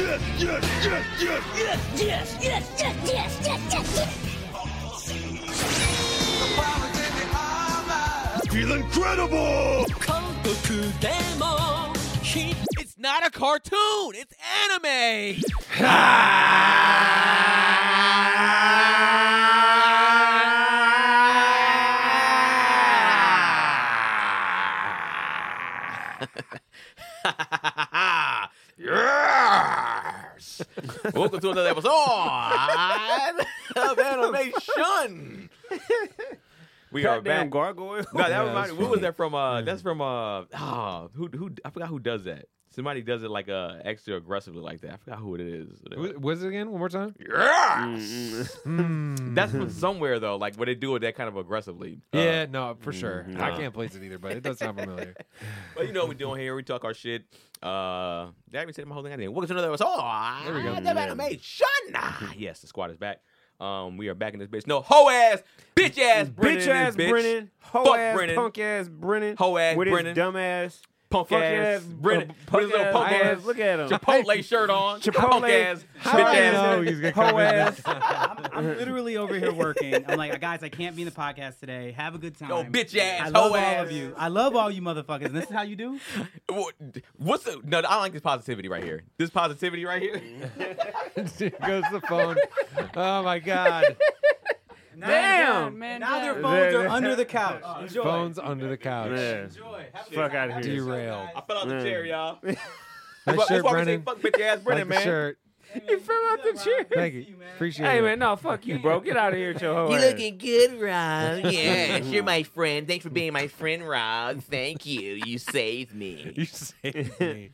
Yes, yes, yes, yes. Yes, yes, yes, yes, yes, yes, yes, yes. Feel incredible. It's not a cartoon. It's anime. Yes. Welcome to another episode of Animation. We are Goddamn back. gargoyle. No, that Yeah, reminds that's me. What was funny. that from? That's from who I forgot who does that. Somebody does it like extra aggressively like that. I forgot who it is. What's it again? One more time? Yes. Mm. That's from somewhere though, like where they do it that kind of aggressively. Yeah, no, for sure. nah. I can't place it either, but it does sound familiar. But you know what we're doing here. We talk our shit. Did I even say my whole thing? I didn't. Welcome to another episode. There we go. Of Animation. Yes, the squad is back. We are back in this bitch. No, hoe ass, bitch ass, Brennan. Bitch ass bitch. Brennan. Hoe Fuck ass, Brennan. punk ass Brennan. Hoe ass with Brennan. his dumb ass. Punk Fuck ass, ass, Brennan. With punk his little ass, punk ass. Look at him. Chipotle shirt on. Chipotle. Punk ass, How bitch do I ass. know he's gonna Hoe come in ass. this? I'm literally over here working. I'm like, guys, I can't be in the podcast today. Have a good time. Yo, bitch ass, I love hoe all ass. of you. I love all you motherfuckers. And this is how you do? What's the? No, I like this positivity right here. This positivity right here. Here goes the phone. Oh my god. Damn. Now their phones are under the couch. Enjoy. Phone's under the couch. Yeah. Enjoy. Have a Fuck good out time. of here. Derailed. I fell out the chair, y'all. Nice That's shirt, why we say Brennan. fuck bitch ass Brennan, Like the man. shirt. You fell out the chair. Thank you. Appreciate Hey it. man, no, fuck you, bro. Get out of here with your hoe You ass. looking good, Rob. Yes, you're my friend. Thanks for being my friend, Rob. Thank you. You saved me. You saved me.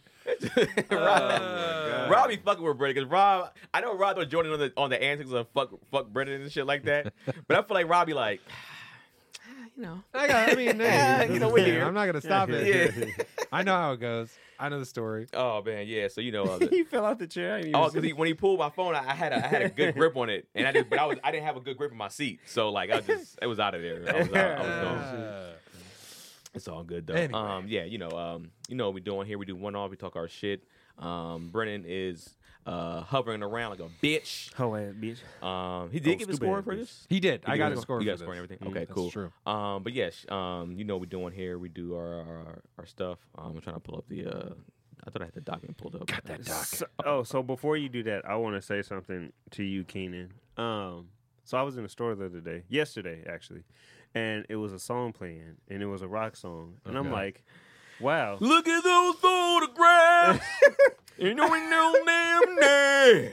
Rob be fucking with Brennan because Rob, I know Rob was joining on the antics of fuck Brennan and shit like that. But I feel like Rob be like, you know. I mean, hey, You know, we're here. I'm not gonna stop it. Yeah. I know how it goes. I know the story. Oh man, yeah. So you know. He fell out the chair. I ain't even Oh, see- because when he pulled my phone, I had a good grip on it, and I didn't have a good grip on my seat, so like it was out of there. I was gone. It's all good though. Anyway. Yeah, you know what we're doing here. We do one off. We talk our shit. Brennan is hovering around like a bitch. hoe ass bitch. He did give a stupid score ass for bitch. this. He did. He I did got give a score. You for got a score and this. everything. Okay, That's cool. True. But yes, you know what we're doing here. We do our stuff. I'm trying to pull up the. I thought I had the document pulled up. Got that So before you do that, I want to say something to you, Keenan. So I was in the store the other day, yesterday actually, and it was a song playing, and it was a rock song, and I'm Okay. like, wow. Look at those photographs. You know we know them there.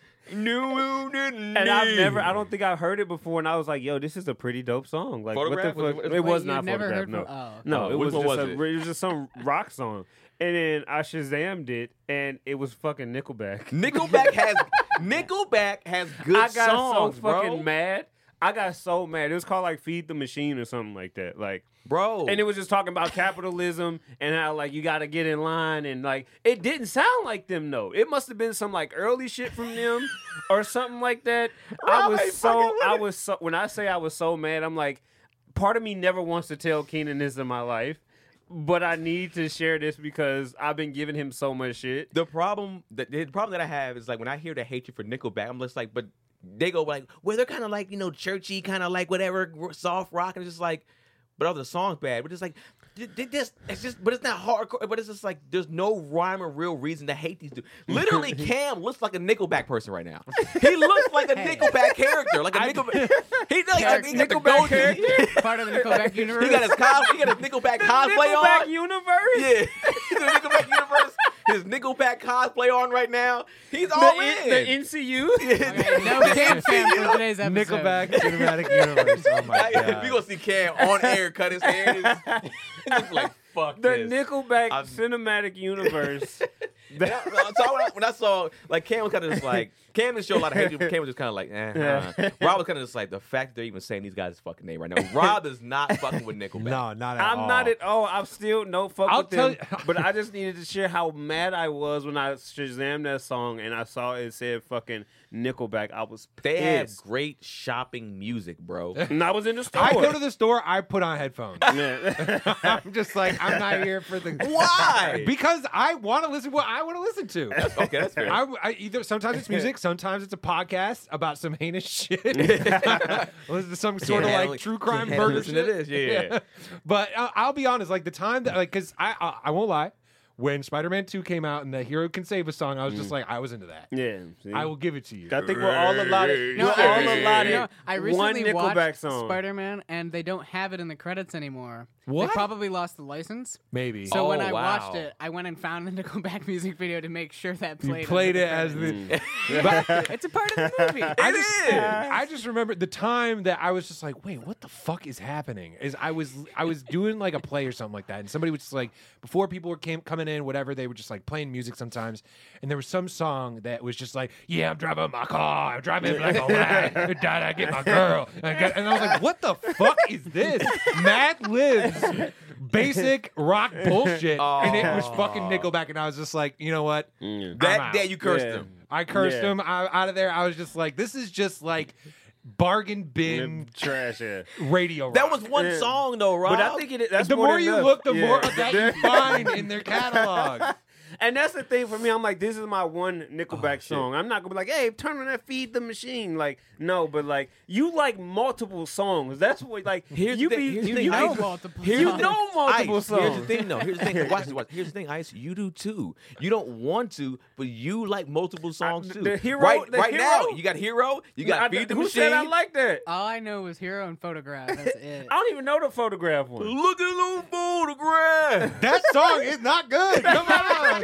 And I don't think I've heard it before, and I was like, yo, this is a pretty dope song. Like, Photograph? what the fuck? Was it- It was Wait, not you've never Photograph, heard no. from- No, Oh, it which was one just was it? it was just some rock song. And then I Shazammed it, and it was fucking Nickelback. Nickelback has good I got songs, so fucking bro. mad. I got so mad. It was called like Feed the Machine or something like that. Like, Bro. and it was just talking about capitalism and how like you got to get in line, and like it didn't sound like them though. It must have been some like early shit from them or something like that. I was so when I say I was so mad, I'm like, part of me never wants to tell Keenan this in my life, but I need to share this because I've been giving him so much shit. the problem that I have is like when I hear the hatred for Nickelback, I'm just like, but they go like, well, they're kind of like, churchy, kind of like whatever, soft rock, and it's just like, but all the songs bad. But it's like, it's just, but it's not hardcore. But it's just like, there's no rhyme or real reason to hate these dudes. Literally, Cam looks like a Nickelback person right now. He looks like a Nickelback character, like a Nickelback. He got the Nickelback goatee. Part of the Nickelback universe. He got his Nickelback cosplay Nickelback on. universe. Yeah, he's in the Nickelback universe. His Nickelback cosplay on right now. He's all in. The NCU. Okay, no Cam Fam for today's episode. Nickelback Cinematic Universe. Oh my god. We gonna see Cam on air cut his hair. It's just like fuck The this. Nickelback I'm- cinematic universe. So when I saw like Cam was kind of just like Cam didn't show a lot of hatred. But Cam was just kind of like, Rob was kind of just like the fact that they're even saying these guys' fucking name right now. Rob is not fucking with Nickelback. No, not at all. I'm not at all. I'm still no fuck I'll with them. tell you- But I just needed to share how mad I was when I Shazammed that song and I saw it said fucking Nickelback. I was pissed. They have great shopping music, bro. And I was in the store. I go to the store. I put on headphones. Man. I'm just like, I'm not here for the. Why? Because I want to listen to what I want to listen to. Okay, that's fair. I either sometimes it's music, sometimes it's a podcast about some heinous shit. Listen to some sort of like true crime murder Listen to shit. this, yeah. But I'll be honest, like the time that like, because I won't lie, when Spider-Man 2 came out and the Hero Can Save a song, I was just like, I was into that. Yeah, see? I will give it to you. I think we're all allotted. No, we're all allotted. I one recently Nickelback watched song. Spider-Man, and they don't have it in the credits anymore. What? They probably lost the license. Maybe. So when I wow. watched it, I went and found the Nickelback music video to make sure that played. You played under it as credits. the. But It's a part of the movie. I just remember the time that I was just like, wait, what the fuck is happening? Is I was doing like a play or something like that, and somebody was just like, before people were coming in, whatever, they were just like playing music sometimes, and there was some song that was just like, yeah, I'm driving my car, I'm driving like a rat, I get my girl, and I was like, what the fuck is this? Mad Libs, basic rock bullshit, and it was fucking Nickelback, and I was just like, you know what? That day you cursed him. I cursed him out of there. I was just like, this is just like bargain bin Trash, radio rock. That was one song though, Rob. But I think that's the more you enough. look, the Yeah. more of that you find in their catalog. And that's the thing for me. I'm like, this is my one Nickelback song. I'm not gonna be like, hey, turn on that Feed the Machine. Like, no, but like, you like multiple songs. That's what like. Here's you the thing- be here's the you, thing. you know Ice- multiple here's you songs. know multiple Ice, songs. here's the thing, though. Here's the thing. Watch this. Here's the thing, Ice. You do too. You don't want to, but you like multiple songs too. the Hero- right, the right now, Hero? you got Hero. You got Feed the Who Machine. said I like that? All I know was Hero and Photograph. That's it. I don't even know the Photograph one. Look at the photograph. That song is not good. Come on.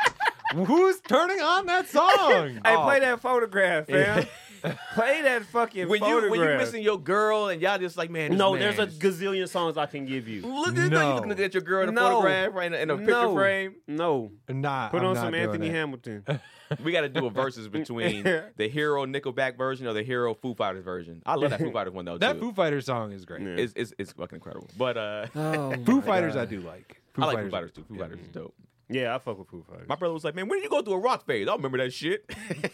Who's turning on that song? Hey, play that Photograph, fam. Play that fucking when Photograph. you missing your girl and y'all just like, man. This no, man there's a is- gazillion songs I can give you. Look at No. you looking at your girl in a No. photograph, right in a picture No. frame. No. Nah, Put I'm on not some doing Anthony it. Hamilton. We got to do a versus between the Hero Nickelback version or the Hero Foo Fighters version. I love that Foo Fighters one though. That too. Foo Fighters song is great. Yeah. It's fucking incredible. But Foo Fighters I do like. I like Foo Fighters too. Foo Fighters is dope. Yeah, I fuck with Foo Fighters. My brother was like, "Man, when did you go through a rock phase? I remember that shit."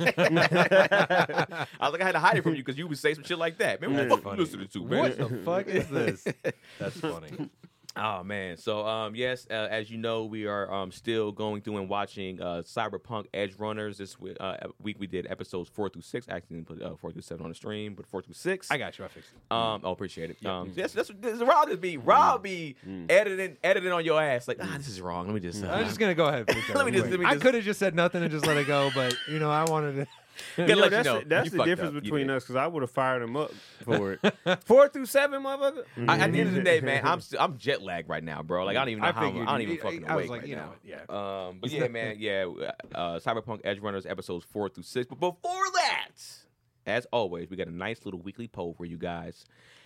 I was like, "I had to hide it from you because you would say some shit like that." Man, what the fuck you listening to, man? What the fuck is this? That's funny. Oh man, so yes, as you know, we are still going through and watching Cyberpunk Edge Runners. This week we did episodes 4 through 6. Actually, didn't put 4 through 7 on the stream, but 4 through 6. I got you. I fixed it. Appreciate it. Yes, that's Rob be Rob be editing on your ass like this is wrong. Let me just. I'm just gonna go ahead and fix it. Let me just- I could have just said nothing and just let it go, but you know, I wanted to. Gotta let you that's know. that's You the fucked difference up. You between did. us because I would have fired him up for it. 4 through 7, motherfucker. At the end of the day, man, I'm jet lagged right now, bro. Like I don't even know how I don't even fucking I was awake like, right you now. know, yeah. But yeah, man, Cyberpunk Edge Runners episodes 4 through 6. But before that, as always, we got a nice little weekly poll for you guys.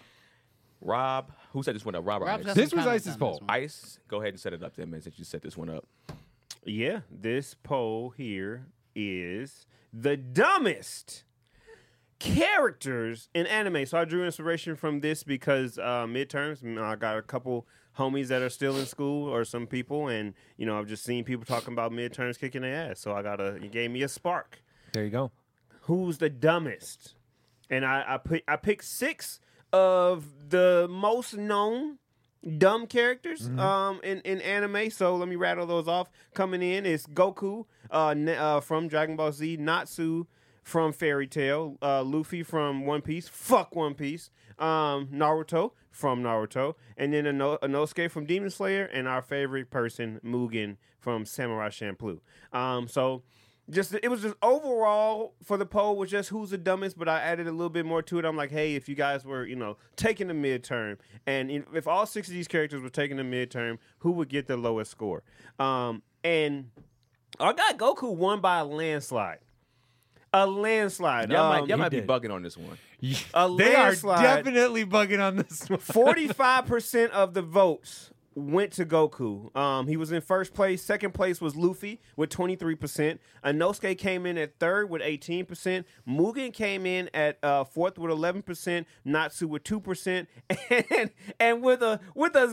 Rob, who set this one up? Rob or Rob's Ice? got some This was comments Ice's on poll. this one. Ice, go ahead and set it up then, man, since you set this one up. Yeah, this poll here is the dumbest characters in anime. So I drew inspiration from this because midterms, I got a couple homies that are still in school or some people, and you know I've just seen people talking about midterms kicking their ass. So it gave me a spark. There you go. Who's the dumbest? And I picked 6 of the most known dumb characters in anime. So let me rattle those off. Coming in is Goku from Dragon Ball Z, Natsu from Fairy Tail, Luffy from One Piece, fuck One Piece, Naruto from Naruto, and then Inosuke from Demon Slayer, and our favorite person, Mugen from Samurai Champloo. So it was just overall for the poll was just who's the dumbest, but I added a little bit more to it. I'm like, hey, if you guys were, taking the midterm, and if all 6 of these characters were taking the midterm, who would get the lowest score? And I got Goku won by a landslide. A landslide. Y'all might be did. bugging on this one. A They are landslide. definitely bugging on this one. 45% of the votes went to Goku. He was in first place. Second place was Luffy with 23%. Inosuke came in at third with 18%. Mugen came in at fourth with 11%. Natsu with 2%. And with a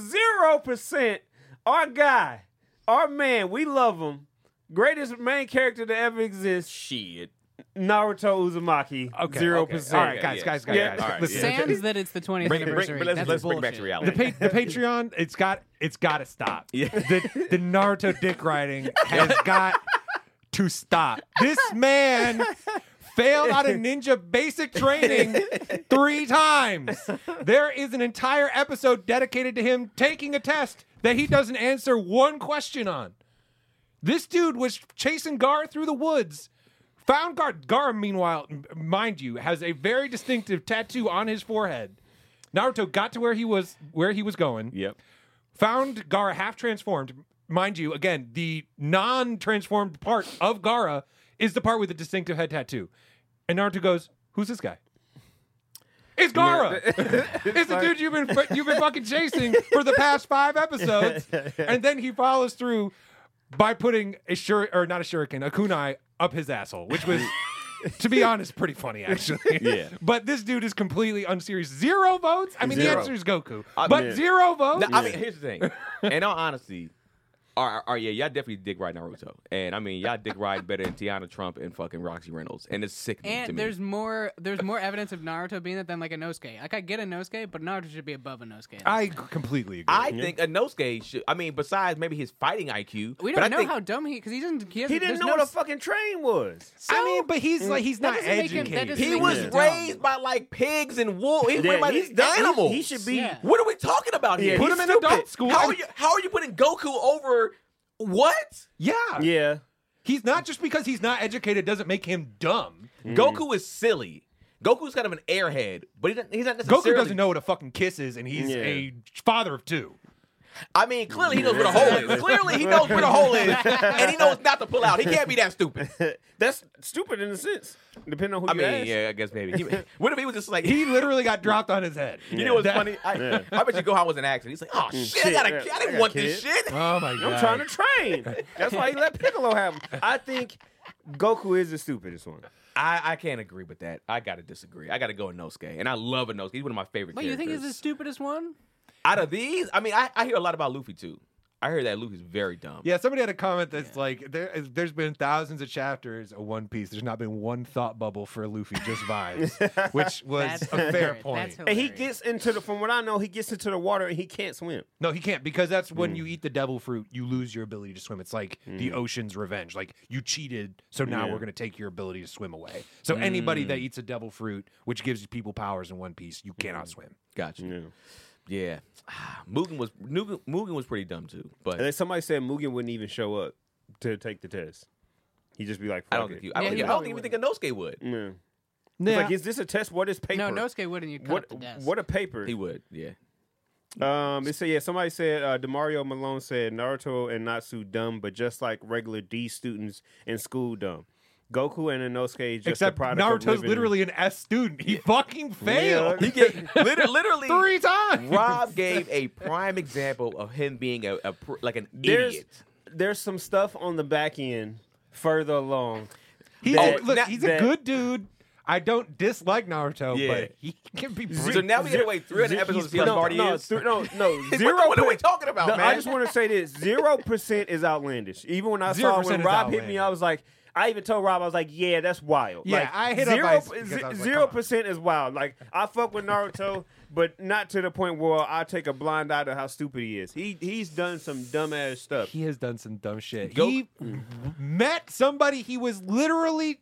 0%, our guy, our man, we love him. Greatest main character to ever exist, Shit. Naruto Uzumaki. Okay, 0%. All right, guys. Yeah. All right, Listen, yeah. Sans that it's the 20th anniversary. but let's That's bring it back to bullshit. reality. the Patreon, it's got to stop. Yeah. The Naruto dick riding has got to stop. This man failed out of ninja basic training 3 times. There is an entire episode dedicated to him taking a test that he doesn't answer one question on. This dude was chasing Gar through the woods. Found Gar. Gar, meanwhile, mind you, has a very distinctive tattoo on his forehead. Naruto got to where he was going. Yep. Found Gaara half transformed. Mind you, again, the non-transformed part of Gaara is the part with the distinctive head tattoo. And Naruto goes, "Who's this guy?" It's Gaara. It's the dude you've been fucking chasing for the past 5 episodes. And then he follows through by putting a kunai up his asshole, which was, to be honest, pretty funny, actually. Yeah. But this dude is completely unserious. 0 votes? I mean, the 0. answer is Goku. I But mean- 0 votes? No, I mean, here's the thing. In all honesty, yeah, y'all definitely dick ride Naruto, and I mean, y'all dick ride better than Tiana Trump and fucking Roxy Reynolds, and it's sickening to And me. there's more evidence of Naruto being that than like a Inosuke. Like I get a Inosuke, but Naruto should be above a Inosuke. I completely agree. I think Inosuke should. I mean, besides maybe his fighting IQ, we but I don't know think, how dumb because he doesn't. He didn't know what a fucking train was. I mean, but he's like, he's That not doesn't make him- that educated. doesn't he make was him dumb. raised by like pigs and wolves. He was raised by he's these dumb. animals. He should be. Yeah. What are we talking about here? Yeah, Put he's him in adult stupid. school. How are you putting Goku over what? Yeah. Yeah. He's not just because he's not educated doesn't make him dumb. Goku is silly. Goku's kind of an airhead, but he's not necessarily. Goku doesn't know what a fucking kiss is, and he's a father of 2. I mean, clearly he knows where the hole is. Clearly he knows where the hole is, and he knows not to pull out. He can't be that stupid. That's stupid in a sense, depending on who I you mean, ask. yeah, I guess maybe. What if he was just like He literally got dropped on his head. You know what's That- funny? I bet you Gohan was an accident. He's like, oh shit, I shit, didn't I want got this kid." shit. Oh my god! I'm trying to train. That's why he let Piccolo have him. I think Goku is the stupidest one. I can't agree with that. I gotta disagree. I gotta go with Inosuke, and I love Inosuke. He's one of my favorite Wait, you characters. think he's the stupidest one? Out of these? I mean, I hear a lot about Luffy too. I heard that Luffy's very dumb. Yeah, somebody had a comment that's like, there's been thousands of chapters of One Piece. There's not been one thought bubble for Luffy, just vibes, which was That's a fair hilarious. point. That's And he hilarious. gets into from what I know, he gets into the water and he can't swim. No, he can't, because that's when you eat the devil fruit, you lose your ability to swim. It's like the ocean's revenge. Like, you cheated, so now we're going to take your ability to swim away. So anybody that eats a devil fruit, which gives people powers in One Piece, you cannot swim. Gotcha. Yeah. Mugen was pretty dumb too, but And then somebody said Mugen wouldn't even show up to take the test. He'd just be like, I fuck don't it. think you. Yeah, he I don't probably even think Inosuke would. Yeah. Yeah. It's like, is this a test? What is paper? No, Nosuke wouldn't. You cut What up the desk. what a paper. He would. Yeah. It said somebody said Demario Malone said Naruto and Natsu dumb, but just like regular D students in school dumb. Goku and Inosuke just Except a product of Naruto's living- literally an S student. He fucking failed. He gave literally 3 times. Rob gave a prime example of him being like an There's idiot. there's some stuff on the back end further along. He's, that- look, now- he's a that- good dude. I don't dislike Naruto, Yeah. but he can be So pretty. now we gotta wait 300 episodes to see how smart he is. No, What are we talking about, No, man? I just want to say this: 0% is outlandish. Even when I saw 0% when is Rob hit me, outlandish. I was like, I even told Rob, I was like, yeah, that's wild. Yeah, like, I hit up Ice because I was like, 0% is wild. Like I fuck with Naruto, but not to the point where I take a blind eye to how stupid he is. He's done some dumbass stuff. He has done some dumb shit. Go- He met somebody. He was literally.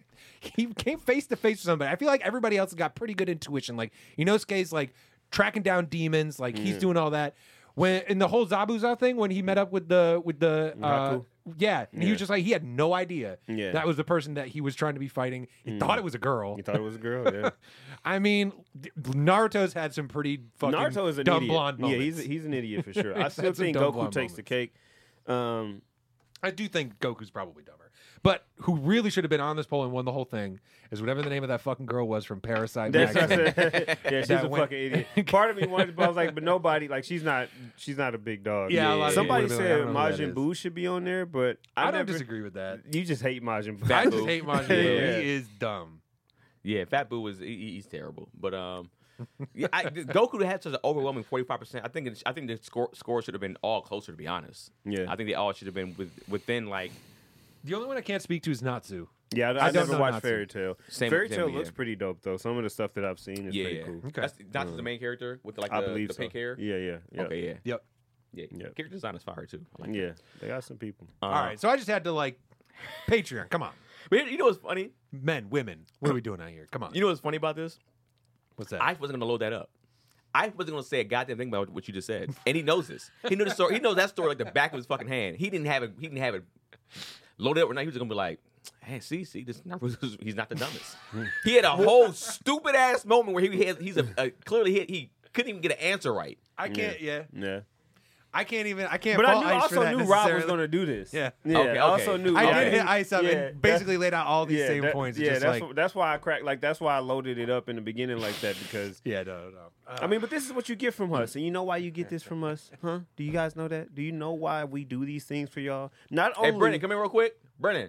He came face to face with somebody. I feel like everybody else has got pretty good intuition. Like Inosuke's like tracking down demons. Like he's doing all that. When in the whole Zabuza thing, when he met up with the Haku? yeah, and he was just like he had no idea Yeah. that was the person that he was trying to be fighting. He thought it was a girl. You thought it was a girl? Yeah. I mean, Naruto's had some pretty fucking Naruto is an dumb idiot. blond Yeah, moments. he's an idiot for sure. I He's still had some think dumb Goku blonde takes the moments. cake. I do think Goku's probably dumber. But who really should have been on this poll and won the whole thing is whatever the name of that fucking girl was from Parasite. That's what I magazine. said. Yeah, she's That a went- fucking idiot. Part of me wanted, but I was like, but nobody, like, she's not a big dog. Yeah, a lot of Somebody people would've been said like, I don't know who Majin that is. Buu should be on there, but I never don't disagree with that. You just hate Majin Buu. I just hate Majin Buu. Yeah. He is dumb. Yeah, Fat Boo he's terrible. But yeah, Goku had such an overwhelming 45%. I think the score should have been all closer, to be honest. Yeah. I think they all should have been within like The only one I can't speak to is Natsu. Yeah, I I don't never know watched Natsu. Fairy Tail. Same- Fairy same Tail with looks you. pretty dope though. Some of the stuff that I've seen is pretty cool. Okay. That's the main character with like I the believe so. pink hair. Yeah. Okay, yeah. Yep. Yeah. Yeah. Character design is fire too. I like Yeah, they got some people. that. All right. So I just had to like Patreon, come on. But you know what's funny? Men, women, what are we doing out here? Come on. You know what's funny about this? What's that? I wasn't gonna load that up. I wasn't gonna say a goddamn thing about what you just said, and he knows this. He knew the story. He knows that story like the back of his fucking hand. He didn't have it. He didn't have it loaded up. Or not. He was gonna be like, "Hey, see, this he's not the dumbest." He had a whole stupid ass moment where he's clearly he couldn't even get an answer right. I can't. Yeah. I can't. But fault I Ice for also that knew Rob was necessarily. going to do this. Yeah. Okay. I also knew. I did hit Ice up Yeah, and basically laid out all these same that- points. Yeah, just that's like, that's why I cracked. Like that's why I loaded it up in the beginning like that because. no. I mean, but this is what you get from us, and you know why you get this from us, huh? Do you guys know that? Do you know why we do these things for y'all? Not only. Hey, Brennan, come here real quick. Brennan.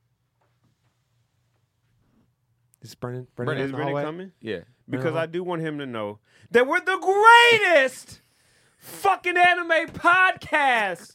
Is Brennan Is in the Brennan hallway? coming? Yeah. Because I do want him to know that we're the greatest fucking anime podcast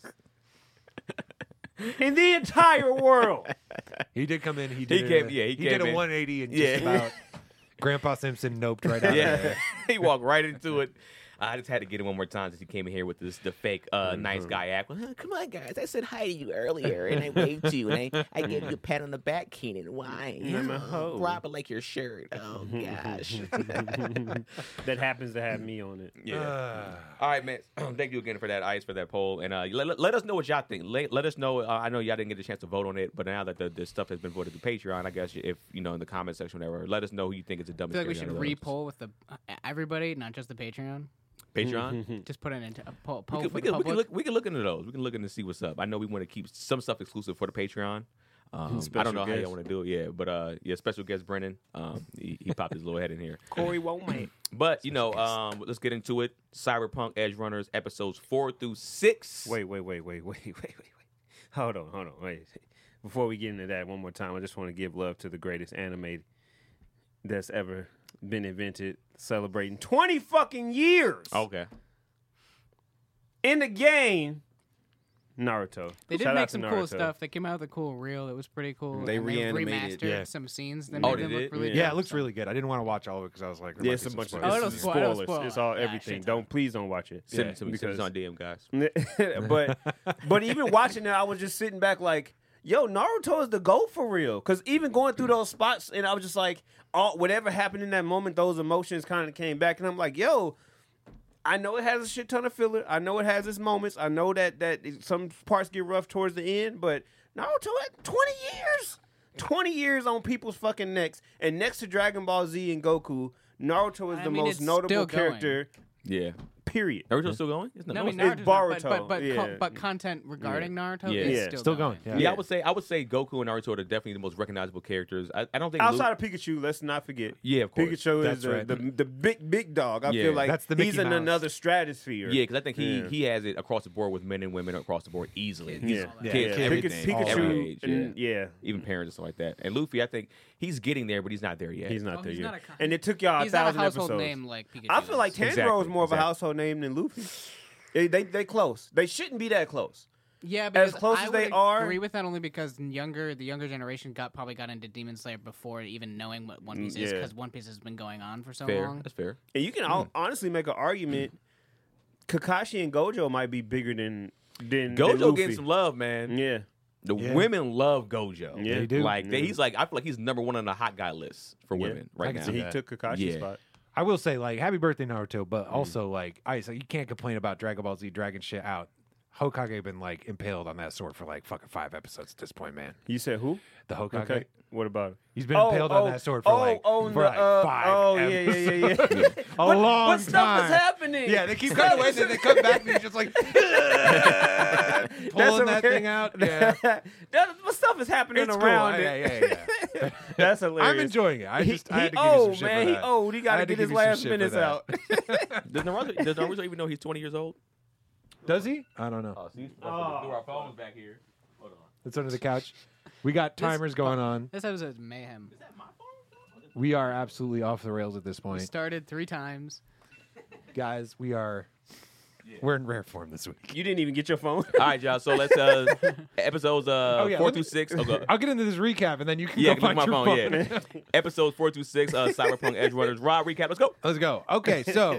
in the entire world. He did come in. He came did a in. 180 and Yeah. just about. Grandpa Simpson noped right out of Yeah. there. He walked right into it. I just had to get him one more time since he came in here with the fake nice guy act. Well, come on, guys. I said hi to you earlier, and I waved to you, and I gave you a pat on the back, Keenan. Why? I'm a hoe. Rob it like your shirt. Oh, gosh. That happens to have me on it. Yeah. All right, man. Thank you again for that, Ice, for that poll. And let us know what y'all think. Let us know. I know y'all didn't get a chance to vote on it, but now that the stuff has been voted to Patreon, I guess if, in the comment section or whatever, let us know who you think is the I dumbest feel like we character should out of those. re-poll with the everybody, not just the Patreon. Patreon? Just put it into a poll We for the public. can look into those. We can look into see what's up. I know we want to keep some stuff exclusive for the Patreon. I don't Special know how guest. y'all want to do it. Yeah, but special guest Brennan. He popped his little head in here. Corey Womack. But let's get into it. Cyberpunk Edge Runners episodes 4 through 6. Wait. Hold on. Wait. Before we get into that one more time, I just want to give love to the greatest anime that's ever been invented, celebrating 20 fucking years Okay. in the game. Naruto. They did Shout out make to some cool Naruto. stuff. They came out with a cool reel. It was pretty cool. They And reanimated, remastered some scenes that Oh, made they them look did? really Yeah, good. it looks really good. I didn't want to watch all of it because I was like, there Yeah, might it's be a some bunch of spoilers. Oh, it'll it's spoil- it'll spoilers. spoil. It's all Yeah, everything. shit. Please don't watch it. Send it to me. Because- Send it on DM, guys. but even watching it, I was just sitting back like, yo, Naruto is the GOAT for real. Because even going through those spots, and I was just like, whatever happened in that moment, those emotions kind of came back, and I'm like, yo, I know it has a shit ton of filler. I know it has its moments. I know that some parts get rough towards the end, but Naruto had 20 years. 20 years on people's fucking necks. And next to Dragon Ball Z and Goku, Naruto is I the mean, most it's notable still going. character, Yeah. period. Naruto's still going? It's No, I mean, it's Naruto's not, Boruto, but yeah. but content regarding Naruto Yeah. is Yeah. still, going. Yeah, I would say Goku and Naruto are definitely the most recognizable characters. I don't think Outside of Pikachu, let's not forget. Yeah, of course. Pikachu That's is right. the big dog. I Yeah. feel like That's the he's Mickey in Mouse. another stratosphere. Yeah, because I think Yeah. he has it across the board with men and women across the board easily. He's Yeah. kids, Yeah. everything, Pikachu- every age, and, yeah. even parents and stuff like that. And Luffy, I think he's getting there, but he's not there yet. He's not Oh, there he's yet. not a con- And it took y'all He's not a 1,000 household episodes. name like Pikachu. I feel like is. Tanjiro Exactly, is more of a exactly. household name than Luffy. They close. They shouldn't be that close. Yeah, because close I as would they are- agree with that only because the younger generation probably got into Demon Slayer before even knowing what One Piece is, Yeah. because One Piece has been going on for so Fair. long. That's fair. And you can honestly make an argument. Kakashi and Gojo might be bigger than Gojo Luffy. getting some love, man. Yeah. The Yeah. women love Gojo. Yeah. They do. Like Yeah. he's like, I feel like he's number one on the hot guy list for Yeah. women I right can now. So he that. took Kakashi's Yeah. spot. I will say, like, happy birthday, Naruto, but also, like, Ice, like, you can't complain about Dragon Ball Z dragging shit out. Hokage been, like, impaled on that sword for, like, fucking 5 episodes at this point, man. You said who? The Hokage. Okay. What about it? He's been impaled on that sword for, like, 5 Oh, yeah. A What long stuff time. is happening? Yeah, they keep cutting away, then they come back, and he's just like pulling that thing out. Yeah. What stuff is happening It's cool. around Yeah, it? yeah. That's hilarious. I'm enjoying it. I He had to give you some old, shit man. for He that. old. He got I to had get his give you some last shit for minutes that. out. Does Naruto even know he's 20 years old? Does he? I don't know. Oh, see, through our phones back here. Hold on. It's under the couch. We got timers going on. This episode is mayhem. We are absolutely off the rails at this We point. started 3 times. Guys, we're in rare form this week. You didn't even get your phone. All right, y'all. So let's episodes yeah, 4 let me- through 6. Okay. I'll get into this recap and then you can Yeah, go look find at my your phone. phone. Yeah. Episodes 4 through 6. Cyberpunk Edge Runners. Raw recap. Let's go. Let's go. Okay, so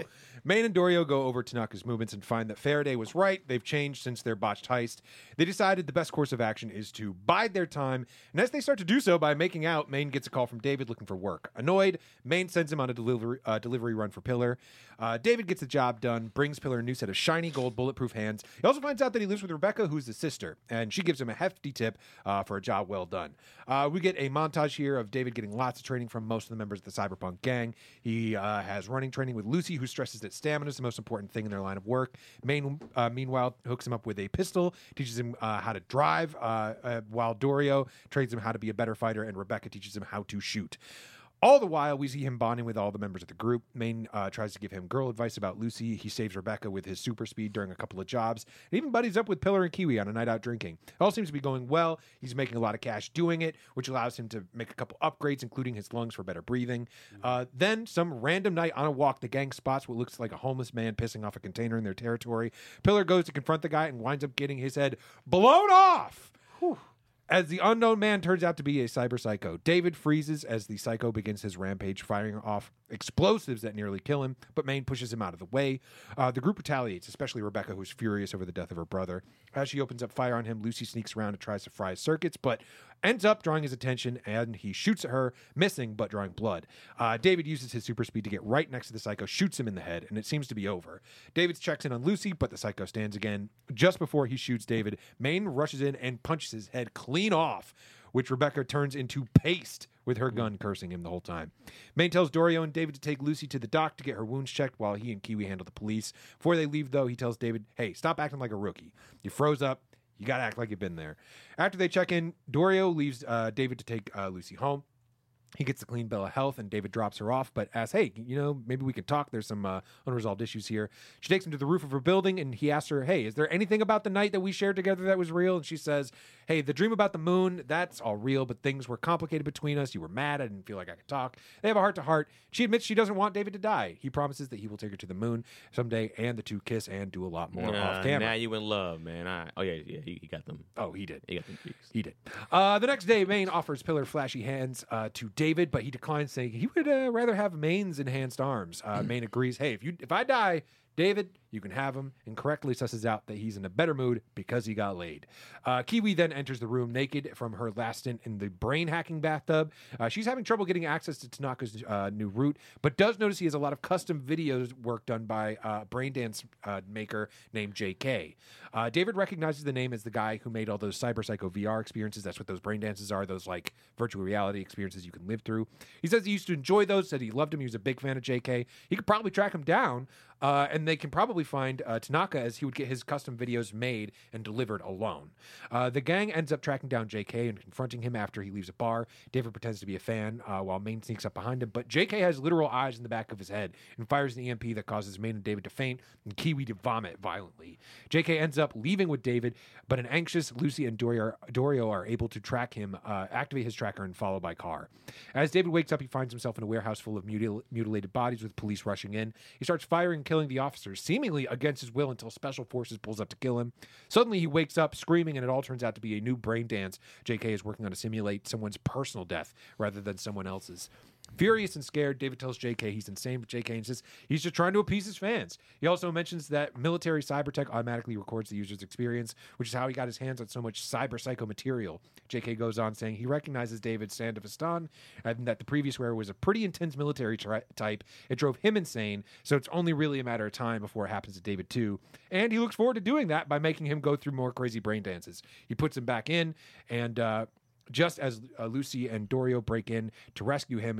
Maine and Dorio go over Tanaka's movements and find that Faraday was right. They've changed since their botched heist. They decided the best course of action is to bide their time, and as they start to do so by making out, Maine gets a call from David looking for work. Annoyed, Maine sends him on a delivery run for Pillar. David gets the job done, brings Pillar a new set of shiny gold bulletproof hands. He also finds out that he lives with Rebecca, who's the sister, and she gives him a hefty tip for a job well done. We get a montage here of David getting lots of training from most of the members of the Cyberpunk gang. He has running training with Lucy, who stresses that stamina is the most important thing in their line of work. Maine, meanwhile, hooks him up with a pistol, teaches him how to drive, while Dorio trains him how to be a better fighter, and Rebecca teaches him how to shoot. All the while, we see him bonding with all the members of the group. Maine tries to give him girl advice about Lucy. He saves Rebecca with his super speed during a couple of jobs, and even buddies up with Pillar and Kiwi on a night out drinking. It all seems to be going well. He's making a lot of cash doing it, which allows him to make a couple upgrades, including his lungs for better breathing. Then, some random night on a walk, the gang spots what looks like a homeless man pissing off a container in their territory. Pillar goes to confront the guy and winds up getting his head blown off. Whew. As the unknown man turns out to be a cyber psycho, David freezes as the psycho begins his rampage, firing off explosives that nearly kill him, but Maine pushes him out of the way. The group retaliates, especially Rebecca, who's furious over the death of her brother. As she opens up fire on him, Lucy sneaks around and tries to fry his circuits, but ends up drawing his attention, and he shoots at her, missing, but drawing blood. David uses his super speed to get right next to the psycho, shoots him in the head, and it seems to be over. David checks in on Lucy, but the psycho stands again. Just before he shoots David, Maine rushes in and punches his head clean off, which Rebecca turns into paste with her gun, cursing him the whole time. Maine tells Dorio and David to take Lucy to the dock to get her wounds checked while he and Kiwi handle the police. Before they leave, though, he tells David, hey, stop acting like a rookie. You froze up. You got to act like you've been there. After they check in, Dorio leaves David to take Lucy home. He gets a clean bill of health, and David drops her off, but asks, hey, maybe we can talk. There's some unresolved issues here. She takes him to the roof of her building, and he asks her, hey, is there anything about the night that we shared together that was real? And she says, hey, the dream about the moon, that's all real, but things were complicated between us. You were mad. I didn't feel like I could talk. They have a heart-to-heart. She admits she doesn't want David to die. He promises that he will take her to the moon someday, and the two kiss and do a lot more off camera. Now you in love, man. He got them. Oh, he did. He got them cheeks. He did. The next day, Maine offers Pillar flashy hands to David, but he declines, saying he would rather have Maine's enhanced arms. Maine agrees, hey, if I die, David, you can have him, and correctly susses out that he's in a better mood because he got laid. Kiwi then enters the room naked from her last stint in the brain-hacking bathtub. She's having trouble getting access to Tanaka's new route, but does notice he has a lot of custom videos work done by a braindance maker named JK. David recognizes the name as the guy who made all those Cyber Psycho VR experiences. That's what those brain dances are, those like virtual reality experiences you can live through. He says he used to enjoy those, said he loved him. He was a big fan of JK. He could probably track him down, and they can probably find Tanaka, as he would get his custom videos made and delivered alone. The gang ends up tracking down JK and confronting him after he leaves a bar. David pretends to be a fan while Maine sneaks up behind him, but JK has literal eyes in the back of his head and fires an EMP that causes Maine and David to faint and Kiwi to vomit violently. JK ends up leaving with David, but an anxious Lucy and Dorio are able to track him, activate his tracker, and follow by car. As David wakes up, he finds himself in a warehouse full of mutilated bodies with police rushing in. He starts firing and killing the officers, seemingly against his will, until special forces pulls up to kill him. Suddenly, he wakes up screaming, and it all turns out to be a new brain dance JK is working on to simulate someone's personal death rather than someone else's. Furious and scared, David tells JK he's insane, but JK insists he's just trying to appease his fans. He also mentions that military cybertech automatically records the user's experience, which is how he got his hands on so much cyber psycho material. JK goes on saying he recognizes David's stand of Astan, and that the previous wearer was a pretty intense military type. It drove him insane, so it's only really a matter of time before it happens to David too. And he looks forward to doing that by making him go through more crazy brain dances. He puts him back in, and just as Lucy and Dorio break in to rescue him,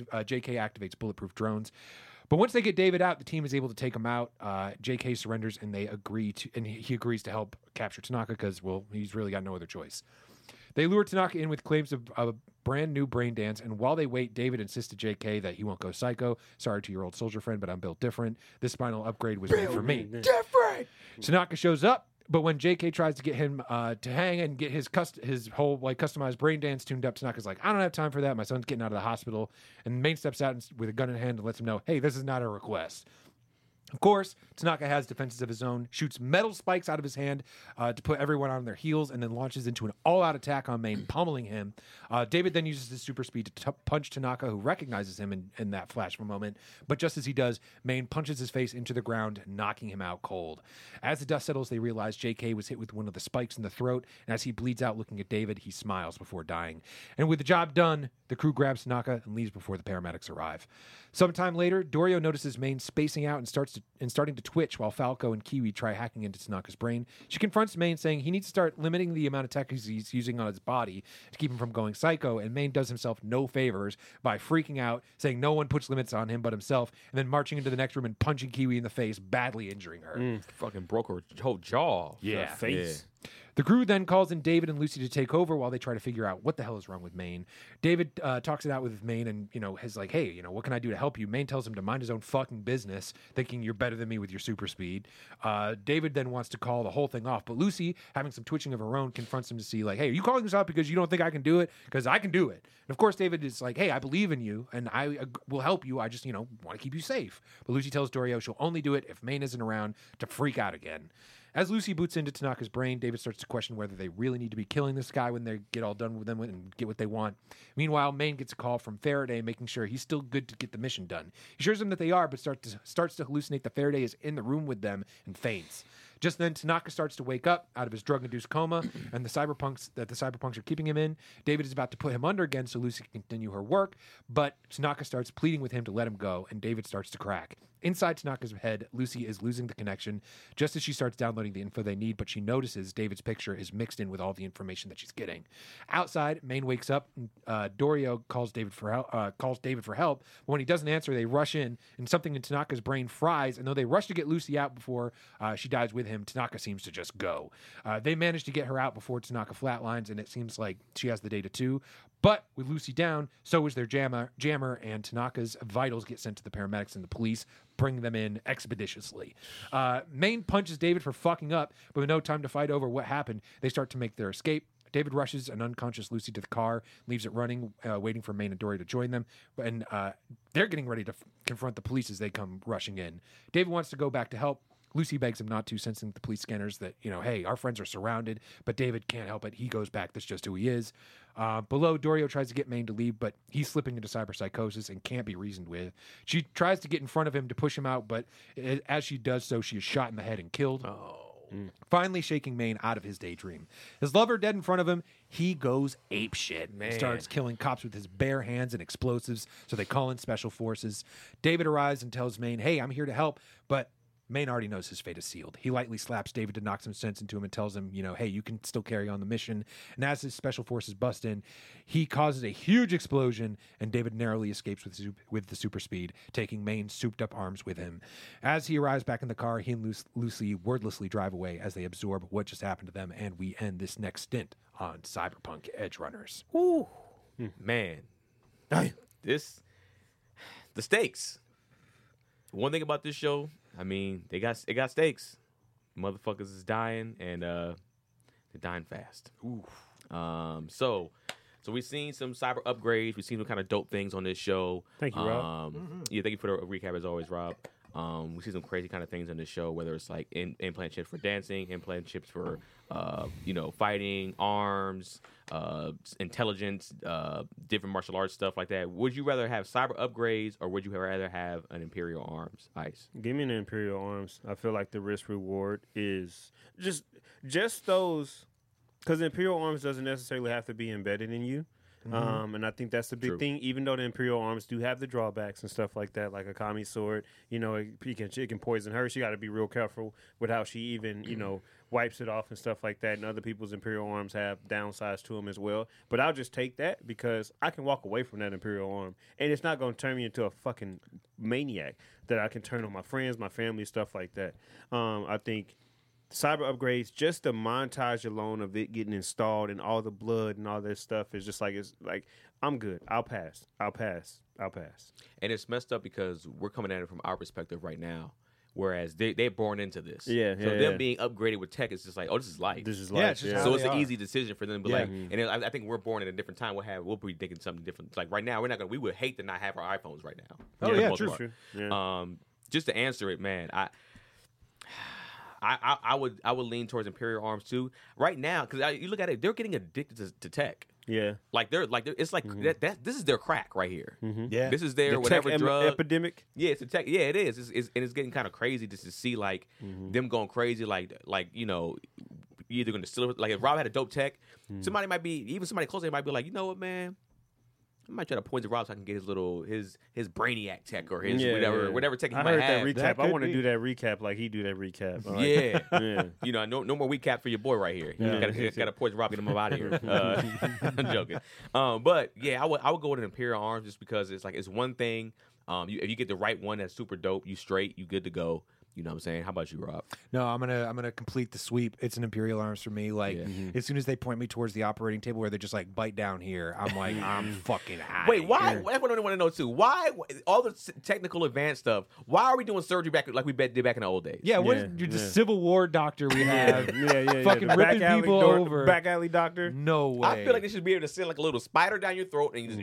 JK activates bulletproof drones. But once they get David out, the team is able to take him out. JK surrenders, and he agrees to help capture Tanaka because, well, he's really got no other choice. They lure Tanaka in with claims of a brand new brain dance, and while they wait, David insists to JK that he won't go psycho. Sorry to your old soldier friend, but I'm built different. This spinal upgrade was made for me. Different! Tanaka shows up, but when JK tries to get him to hang and get his whole customized brain dance tuned up, Tanaka's like, I don't have time for that. My son's getting out of the hospital. And Maine steps out with a gun in hand and lets him know, hey, this is not a request. Of course, Tanaka has defenses of his own, shoots metal spikes out of his hand to put everyone on their heels, and then launches into an all-out attack on Main, pummeling him. David then uses his super speed to punch Tanaka, who recognizes him in that flash of a moment. But just as he does, Main punches his face into the ground, knocking him out cold. As the dust settles, they realize JK was hit with one of the spikes in the throat, and as he bleeds out looking at David, he smiles before dying. And with the job done, the crew grabs Tanaka and leaves before the paramedics arrive. Sometime later, Dorio notices Main spacing out and starting to twitch while Falco and Kiwi try hacking into Tanaka's brain. She confronts Main, saying he needs to start limiting the amount of tech he's using on his body to keep him from going psycho, and Main does himself no favors by freaking out, saying no one puts limits on him but himself, and then marching into the next room and punching Kiwi in the face, badly injuring her. Fucking broke her whole jaw. Yeah. Face. The crew then calls in David and Lucy to take over while they try to figure out what the hell is wrong with Main. David talks it out with Main and, is like, hey, what can I do to help you? Main tells him to mind his own fucking business, thinking you're better than me with your super speed. David then wants to call the whole thing off, but Lucy, having some twitching of her own, confronts him to see, like, hey, are you calling this out because you don't think I can do it? Because I can do it. And of course, David is like, hey, I believe in you and I will help you. I just, want to keep you safe. But Lucy tells Dorio she'll only do it if Main isn't around to freak out again. As Lucy boots into Tanaka's brain, David starts to question whether they really need to be killing this guy when they get all done with them and get what they want. Meanwhile, Main gets a call from Faraday making sure he's still good to get the mission done. He assures them that they are, but starts to hallucinate that Faraday is in the room with them and faints. Just then, Tanaka starts to wake up out of his drug-induced coma, and the cyberpunks are keeping him in. David is about to put him under again so Lucy can continue her work, but Tanaka starts pleading with him to let him go, and David starts to crack. Inside Tanaka's head, Lucy is losing the connection just as she starts downloading the info they need, but she notices David's picture is mixed in with all the information that she's getting. Outside, Main wakes up. Dorio calls David for help. But when he doesn't answer, they rush in, and something in Tanaka's brain fries. And though they rush to get Lucy out before she dies with him, Tanaka seems to just go. They manage to get her out before Tanaka flatlines, and it seems like she has the data too. But with Lucy down, so is their jammer, and Tanaka's vitals get sent to the paramedics and the police, bring them in expeditiously. Main punches David for fucking up, but with no time to fight over what happened, they start to make their escape. David rushes an unconscious Lucy to the car, leaves it running, waiting for Main and Dory to join them. And they're getting ready to confront the police as they come rushing in. David wants to go back to help. Lucy begs him not to, sensing the police scanners that, hey, our friends are surrounded, but David can't help it. He goes back. That's just who he is. Below, Dorio tries to get Main to leave, but he's slipping into cyberpsychosis and can't be reasoned with. She tries to get in front of him to push him out, but as she does so, she is shot in the head and killed. Finally shaking Main out of his daydream. His lover dead in front of him, he goes apeshit. He starts killing cops with his bare hands and explosives, so they call in special forces. David arrives and tells Main, hey, I'm here to help, but Main already knows his fate is sealed. He lightly slaps David to knock some sense into him and tells him, hey, you can still carry on the mission. And as his special forces bust in, he causes a huge explosion, and David narrowly escapes with the super speed, taking Main's souped-up arms with him. As he arrives back in the car, he and Lucy wordlessly drive away as they absorb what just happened to them, and we end this next stint on Cyberpunk Edge Runners. Woo. Man. The stakes. One thing about this show, it got stakes. Motherfuckers is dying, and they're dying fast. So we've seen some cyber upgrades. We've seen some kind of dope things on this show. Thank you, Rob. Yeah, thank you for the recap as always, Rob. We see some crazy kind of things on this show, whether it's like implant chips for dancing, implant chips for fighting, arms, intelligence, different martial arts stuff like that. Would you rather have cyber upgrades, or would you rather have an Imperial Arms? Ice. Give me an Imperial Arms. I feel like the risk reward is just those, because Imperial Arms doesn't necessarily have to be embedded in you. And I think that's the big thing. Even though the Imperial Arms do have the drawbacks and stuff like that, like a Kami sword, it can poison her. She got to be real careful with how she even, wipes it off and stuff like that. And other people's Imperial Arms have downsides to them as well. But I'll just take that because I can walk away from that Imperial Arm, and it's not going to turn me into a fucking maniac that I can turn on my friends, my family, stuff like that. I think cyber upgrades, just the montage alone of it getting installed and all the blood and all that stuff is just like, it's like, I'm good. I'll pass. And it's messed up because we're coming at it from our perspective right now, whereas they're born into this. Yeah. So them being upgraded with tech is just like, oh, this is life. This is life. it's just yeah. how So it's they an are. easy decision for them to be like, and I think we're born at a different time. We'll be thinking something different. Like right now, we would hate to not have our iPhones right now. Oh, For the yeah, most true. part. Yeah. just to answer it, man, I would lean towards Imperial Arms too. Right now, because you look at it, they're getting addicted to tech. Yeah. Like they're it's like that this is their crack right here. Yeah. This is their The whatever tech drug. epidemic. Yeah, it's a tech. Yeah, it is. And it's getting kind of crazy just to see like them going crazy. Like you know, you're either going to steal it. Like if Rob had a dope tech, somebody might be even somebody close to him might be like, you know what, man. I might try to point to Rob so I can get his little his Brainiac tech or his whatever tech he I might heard have. that recap. That I could want to be. do that recap like he do that recap. Like, Yeah. yeah. You know, no more recap for your boy right here. You gotta poison Rob, get him out of here. I'm joking. But yeah, I would go with an Imperial Arms just because it's one thing. If you get the right one that's super dope, you straight, you good to go. You know what I'm saying? How about you, Rob? No, I'm gonna complete the sweep. It's an Imperial Arms for me. Like as soon as they point me towards the operating table where they're just like bite down here, I'm like I'm fucking out. Wait, why? That's what I want to know too. Why all the technical advanced stuff? Why are we doing surgery back like we did back in the old days? Yeah, what Yeah, is you're the yeah. Civil War doctor we have? Yeah. Fucking The ripping back alley people door- over. Back alley doctor. No way. I feel like they should be able to send like a little spider down your throat and you just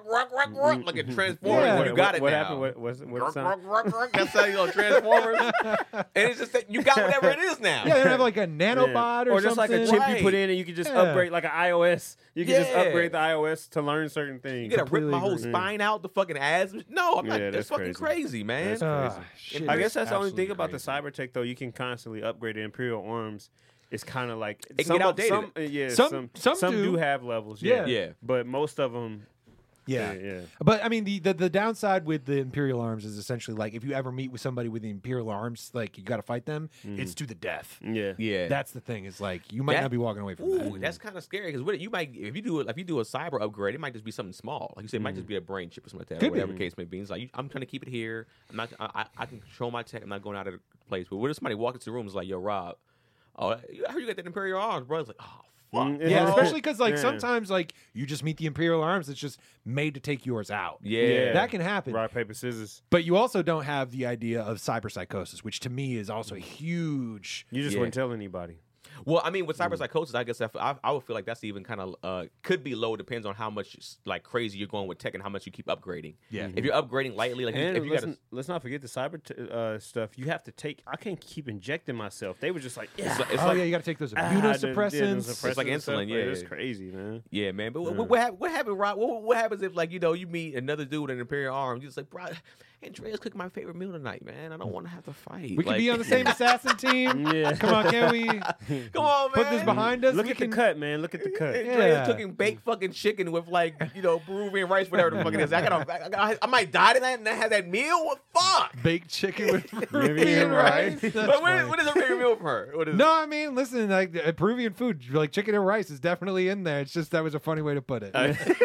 like a Transformers. Yeah. You got it What now. happened? What sound? That's how you go Transformers. And it's just that you got whatever it is now. Yeah, they don't have like a nanobot Yeah. or just like a something. chip you put Right. in and you can just Yeah. upgrade like an iOS. You can just Yeah. upgrade the iOS to learn certain You things. gotta rip my whole Completely spine out, the fucking ass. No, I'm not. Yeah, That's that's fucking crazy, man. That's Ah, shit, I it's guess that's the only absolutely thing about the crazy. cyber tech though. You can constantly upgrade the Imperial Arms. It's kind of like It can get outdated. yeah, Some some do. do have levels. Yeah. Yeah. But most of them. Yeah. Yeah. But I mean, the downside with the Imperial Arms is essentially like if you ever meet with somebody with the Imperial Arms, like you got to fight them, it's to the death. Yeah. Yeah. That's the thing. Is like you might That- not be walking away from Ooh, that. that's kind of scary because you might if you do a cyber upgrade, it might just be something small. Like you said, it might just be a brain chip or something like that, Could or whatever be. the case may be. It's like I'm trying to keep it here. I'm not. I can control my tech. I'm not going out of the place. But what if somebody walks into the room and is like, "Yo, Rob, I heard you got that Imperial Arms, bro." It's like, oh. Fuck. Yeah, bro. especially because like Yeah. sometimes like you just meet the Imperial Arms that's just made to take yours out. Yeah. That can happen. Rock, paper, scissors. But you also don't have the idea of cyberpsychosis, which to me is also a huge. You just Yeah. wouldn't tell anybody. Well, I mean, with cyberpsychosis, I guess I would feel like that's even kind of could be low. Depends on how much like crazy you're going with tech and how much you keep upgrading. Yeah. If you're upgrading lightly, like And if you got let's not forget the cyber stuff. You have to take. I can't keep injecting myself. They were just like, yeah, it's oh like yeah, you got to take those those immunosuppressants. It's like insulin, yeah. It's crazy, man. yeah, man. But what happened, Rob? What happens if like you meet another dude with an Imperial Arm? You're just like, bro, Andrea's cooking my favorite meal tonight, man. I don't want to have to fight. We could like, be on the same assassin team. Yeah. Come on, can we Come on, man. put this behind us? Look We at can- the cut, man. Look at the cut. Yeah. Andrea's cooking baked fucking chicken with like Peruvian rice, whatever the fuck it is. I might die tonight and not have that meal. What fuck? baked chicken with Peruvian Peruvian rice. rice. That's But funny. what is her favorite meal from her? What is No, I mean, listen, like Peruvian food, like chicken and rice, is definitely in there. It's just that was a funny way to put it.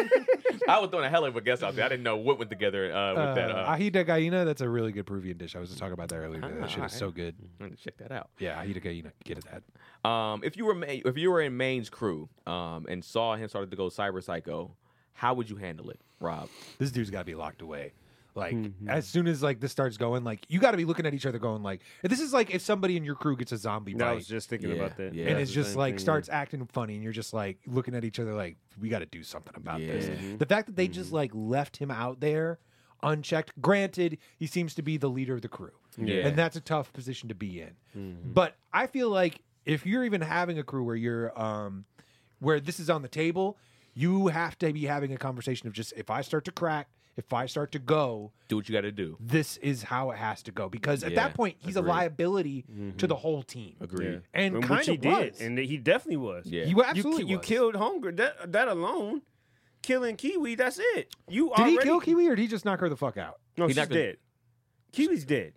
I was throwing a hell of a guess out there. I didn't know what went together with that. Ají de gallina, that's a really good Peruvian dish. I was just talking about that earlier. today. That shit is alright. so good. I'm gonna check that out. Yeah, ají de gallina. Get it that. If you were in Maine's crew and saw him started to go cyber psycho, how would you handle it, Rob? This dude's got to be locked away. Like Mm-hmm. as soon as like this starts going, like you got to be looking at each other, going like, this is like if somebody in your crew gets a zombie I bite. was just thinking Yeah, about that. yeah. and That's it's the just same like thing, starts acting funny, and you're just like looking at each other like we got to do something about this. Yeah. The fact that they just like left him out there unchecked. Granted, he seems to be the leader of the crew, Yeah. and that's a tough position to be in. But I feel like if you're even having a crew where you're where this is on the table, you have to be having a conversation of just if I start to crack, if I start to go, Do what you got to do. this is how it has to go. Because at Yeah, that point, he's agreed. a liability to the whole team. Agreed. Yeah. And which kind he of did, was. and he definitely was. Yeah. You absolutely you was. killed Hunger. That alone, killing Kiwi. That's it. You Did he already- kill Kiwi or did he just knock her the fuck out? No, He she's knocked her- dead. Kiwi's dead.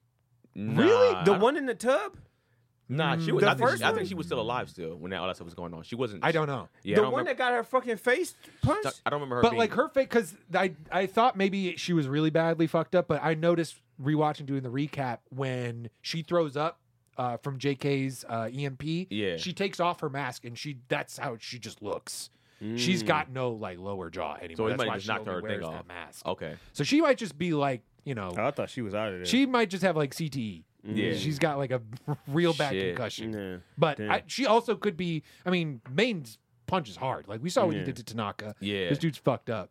Nah, The I- one in the tub. Nah, she was. The I think, first I think one? she was still alive still when all that stuff was going on. She wasn't. I don't know. Yeah, The I don't one remember, that got her fucking face punched. I don't remember her. But being, like her face, because I thought maybe she was really badly fucked up, but I noticed rewatching doing the recap when she throws up from JK's EMP. Yeah. she takes off her mask and that's how she just looks. She's got no like lower jaw anymore. So he That's might why have just she knocked only her thing wears that off. mask. Okay. So she might just be like, I thought she was out of there. she might just have like CTE. Yeah. She's got like a real bad Shit. concussion. Yeah. But Damn. she also could be. I mean, Maine's punch is hard. Like we saw what he Yeah. did to Tanaka. Yeah. This dude's fucked up.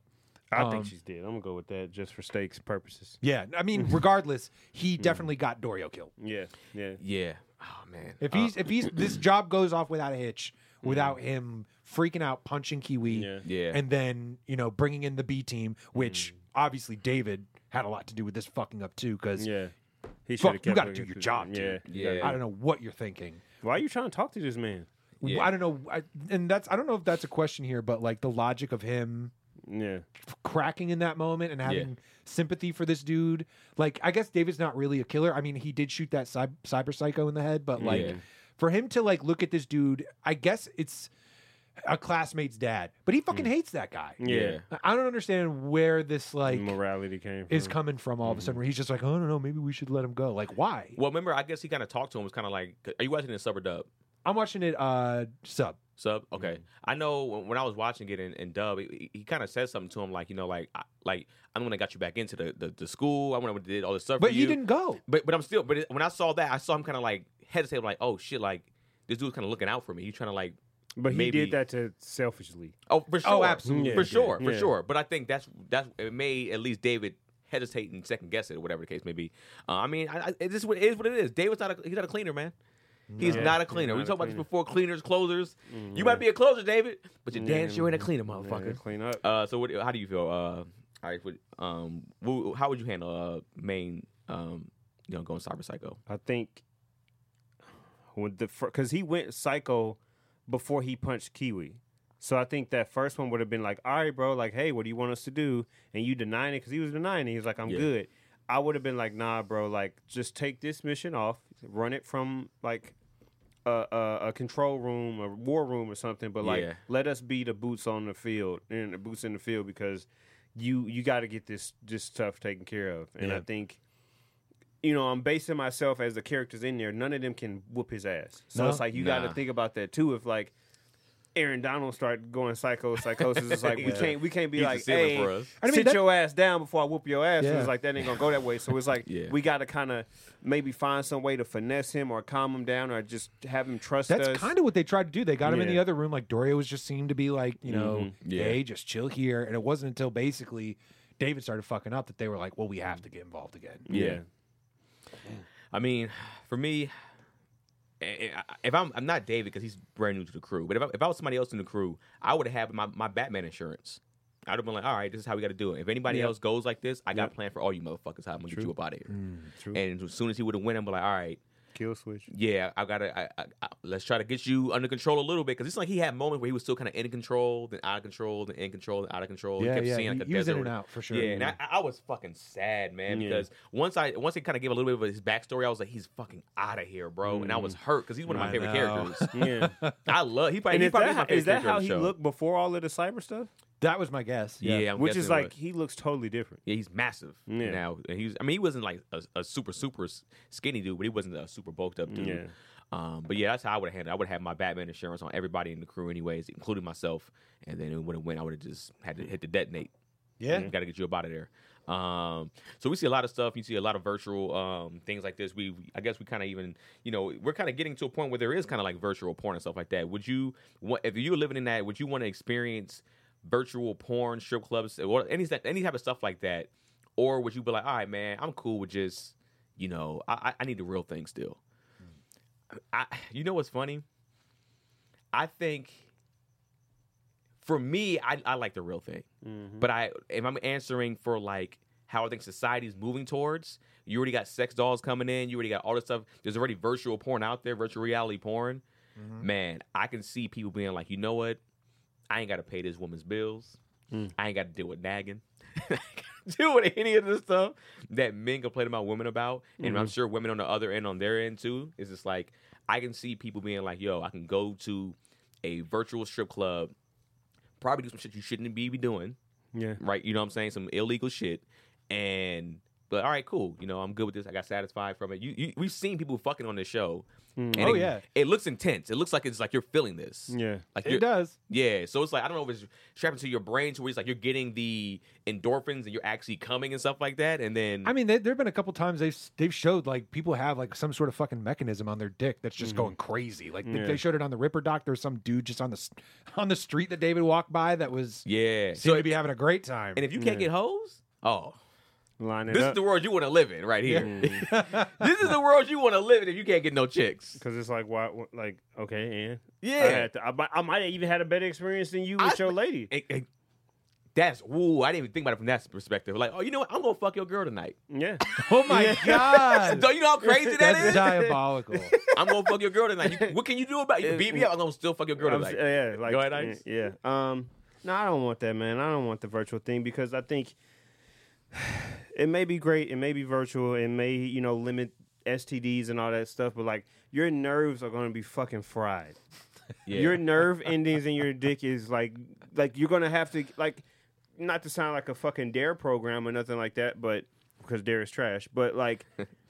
I think she's dead. I'm gonna go with that just for stakes purposes. Yeah, I mean, regardless, he definitely got Dorio killed. Yeah. Yeah. Oh man. If he's this job goes off without a hitch, without him freaking out, punching Kiwi, Yeah. and then bringing in the B team, which obviously David had a lot to do with this fucking up too, because Yeah. He fuck, should you have got to do your job, dude. Yeah. I don't know what you're thinking. Why are you trying to talk to this man? Yeah. I don't know, I don't know if that's a question here, but like the logic of him Yeah. cracking in that moment and having sympathy for this dude. Like, I guess David's not really a killer. I mean, he did shoot that cyber psycho in the head, but like, Yeah. for him to like look at this dude, I guess it's a classmate's dad, but he fucking hates that guy. Yeah. I don't understand where this like Morality came from. is coming from all of a sudden. Where he's just like, oh, I don't know, maybe we should let him go. Like, why? Well, remember, I guess he kind of talked to him. Was kind of like, are you watching it in sub or dub? I'm watching it sub. Sub. Okay. I know when I was watching it in dub, he kind of said something to him like, I'm the one that got you back into the school. I'm the one that did all this stuff. But for he you. didn't go. But when I saw that, I saw him kind of like hesitate, like, oh shit, like this dude's kind of looking out for me. He's trying to like. But he maybe- did that to selfishly. Oh, for sure. absolutely. For sure. Yeah. But I think that's it made at least David hesitate and second guess it or whatever the case may be. I mean, it is what it is. David's he's not a cleaner, man. He's Yeah, not a he's cleaner. not We a talked about this cleaner. before. Cleaners, closers. You might be a closer, David, but you're damn sure ain't a cleaner, motherfucker. Clean up. So how do you feel? All right. How would you handle main? Going cyber psycho. I think because he went psycho before he punched Kiwi. So I think that first one would have been like, all right, bro, like, hey, what do you want us to do? And you denying it because he was denying it. He was like, I'm good. I would have been like, nah, bro, like, just take this mission off, run it from like a control room, a war room or something, but like, let us be the boots on the field and the boots in the field because you got to get this stuff taken care of. And I think, I'm basing myself as the characters in there. None of them can whoop his ass. So it's like you got to think about that too. If like Aaron Donald start going psychosis, it's like we can't be He's like, the ceiling hey, for us. sit your ass down before I whoop your ass. Yeah. It's like that ain't gonna go that way. So it's like we got to kind of maybe find some way to finesse him or calm him down or just have him trust us. That's kind of what they tried to do. They got him in the Yeah. other room. Like Dorio was just seemed to be like, hey, just chill here. And it wasn't until basically David started fucking up that they were like, well, we have to get involved again. Yeah. I mean, for me, if I'm not David because he's brand new to the crew, but if I was somebody else in the crew, I would have had my Batman insurance. I'd have been like, all right, this is how we got to do it. If anybody else goes like this, I got a plan for all you motherfuckers. How I'm gonna get you up out of here. True. And as soon as he would have went, I'm like, all right, Kill switch. yeah, I gotta. Let's try to get you under control a little bit because it's like he had moments where he was still kind of in control, then out of control, then in control, then out of control. Yeah, he kept yeah. seeing like a He was in desert. and out for sure. Yeah, and I was fucking sad, man, Yeah. because once he kind of gave a little bit of his backstory, I was like, he's fucking out of here, bro, and I was hurt because he's one of my I favorite know. characters. Yeah. I love. He probably, And he is probably that, my favorite is that character how on he the show. looked before all of the cyber stuff? That was my guess. Yeah, I'm Which guessing is it like was. he looks totally different. Yeah, he's massive Yeah. now. And he wasn't like a super skinny dude, but he wasn't a super bulked up dude. Yeah. But yeah, that's how I would have handled it. I would have had my Batman insurance on everybody in the crew, anyways, including myself. And then when it went, I would have just had to hit the detonate. Yeah. Got to get you up out of there. So we see a lot of stuff. You see a lot of virtual things like this. I guess we kind of even, we're kind of getting to a point where there is kind of like virtual porn and stuff like that. Would you, if you were living in that, would you want to experience virtual porn, strip clubs, or any type of stuff like that? Or would you be like, all right, man, I'm cool with just, I need the real thing still. You know what's funny? I think for me, I like the real thing. But if I'm answering for like how I think society's moving towards, you already got sex dolls coming in, you already got all this stuff. There's already virtual porn out there, virtual reality porn. Man, I can see people being like, you know what? I ain't got to pay this woman's bills. I ain't got to deal with nagging. I ain't gotta deal with any of this stuff that men complain about women about. And I'm sure women on the other end, on their end too, is just like, I can see people being like, yo, I can go to a virtual strip club, probably do some shit you shouldn't be doing. Yeah. Right? You know what I'm saying? Some illegal shit. And But all right, cool. You know, I'm good with this. I got satisfied from it. We've seen people fucking on this show. And Oh, it, yeah. it looks intense. It looks like it's like you're feeling this. Yeah. like It does. Yeah, so it's like I don't know if it's strapped into your brain to where it's like you're getting the endorphins and you're actually coming and stuff like that. And then I mean, there have been a couple times they've showed like people have like some sort of fucking mechanism on their dick that's just going crazy. Like they showed it on the Ripper Doc. There was some dude just on the street that David walked by that was yeah, seemed to be having a great time. and if you can't get hoes, Line it this up. is the world you want to live in right here. This is the world you want to live in if you can't get no chicks. Because it's like, why? Like, okay, and Yeah. I might have even had a better experience than you with your lady. That's woo. I didn't even think about it from that perspective. Like, oh, you know what? I'm gonna fuck your girl tonight. Yeah. Oh my god, So you know how crazy that that's is? diabolical. I'm gonna fuck your girl tonight. What can you do about it? You can beat me up. I'm gonna still fuck your girl tonight. Yeah. Like, Go ahead, Ice. Yeah. No, I don't want that, man. I don't want the virtual thing because I think it may be great. It may be virtual. It may, limit STDs and all that stuff. But like, your nerves are gonna be fucking fried. Yeah. Your nerve endings in your dick is like you're gonna have to like, not to sound like a fucking Dare program or nothing like that, but because Dare is trash. But like,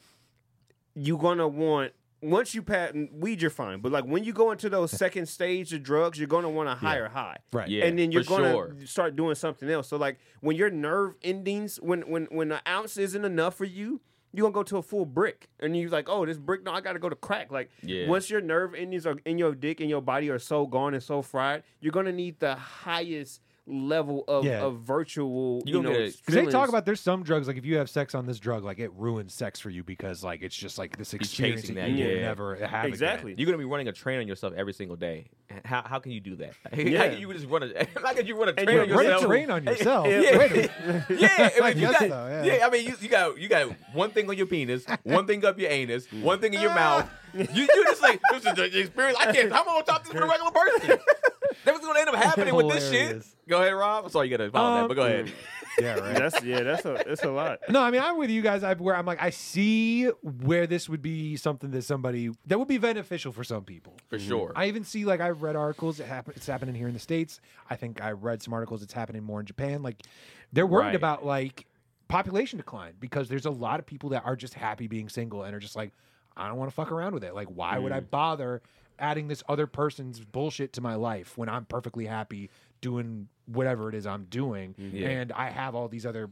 you're gonna want. Once you patent weed, you're fine. But like when you go into those second stage of drugs, you're gonna want a higher high, Right. Yeah, and then you're for gonna sure. start doing something else. So like when your nerve endings, when an ounce isn't enough for you, you're gonna go to a full brick, and you're like, oh, this brick, no, I gotta go to crack. Like Yeah. once your nerve endings are in your dick and your body are so gone and so fried, you're gonna need the highest level of virtual. You gonna get Because they talk feelings. about there's some drugs like if you have sex on this drug, like it ruins sex for you because like it's just like this experience chasing that that, you will yeah. never have Exactly. again. You're gonna be running a train on yourself every single day. How can you do that? Yeah. How can you just run a? How can you run a train you on Run yourself? a train on yourself. Yeah. Wait a minute. Yeah, I I mean, you guess got, so, yeah. I mean, you got one thing on your penis, one thing up your anus, one thing in your mouth. You just like this is the experience. I can't. How am I gonna talk this with a regular person? That's what's gonna end up happening with this shit. Hilarious. Go ahead, Rob. I'm sorry you gotta follow that, but go ahead. Yeah, right. That's a lot. No, I mean I'm with you guys. Where I'm like I see where this would be something that would be beneficial for some people. For sure. I even see like I've read articles. It's happening here in the States. I think I read some articles. It's happening more in Japan. Like they're worried Right. about like population decline because there's a lot of people that are just happy being single and are just like I don't want to fuck around with it. Like why would I bother adding this other person's bullshit to my life when I'm perfectly happy doing whatever it is I'm doing Yeah. and I have all these other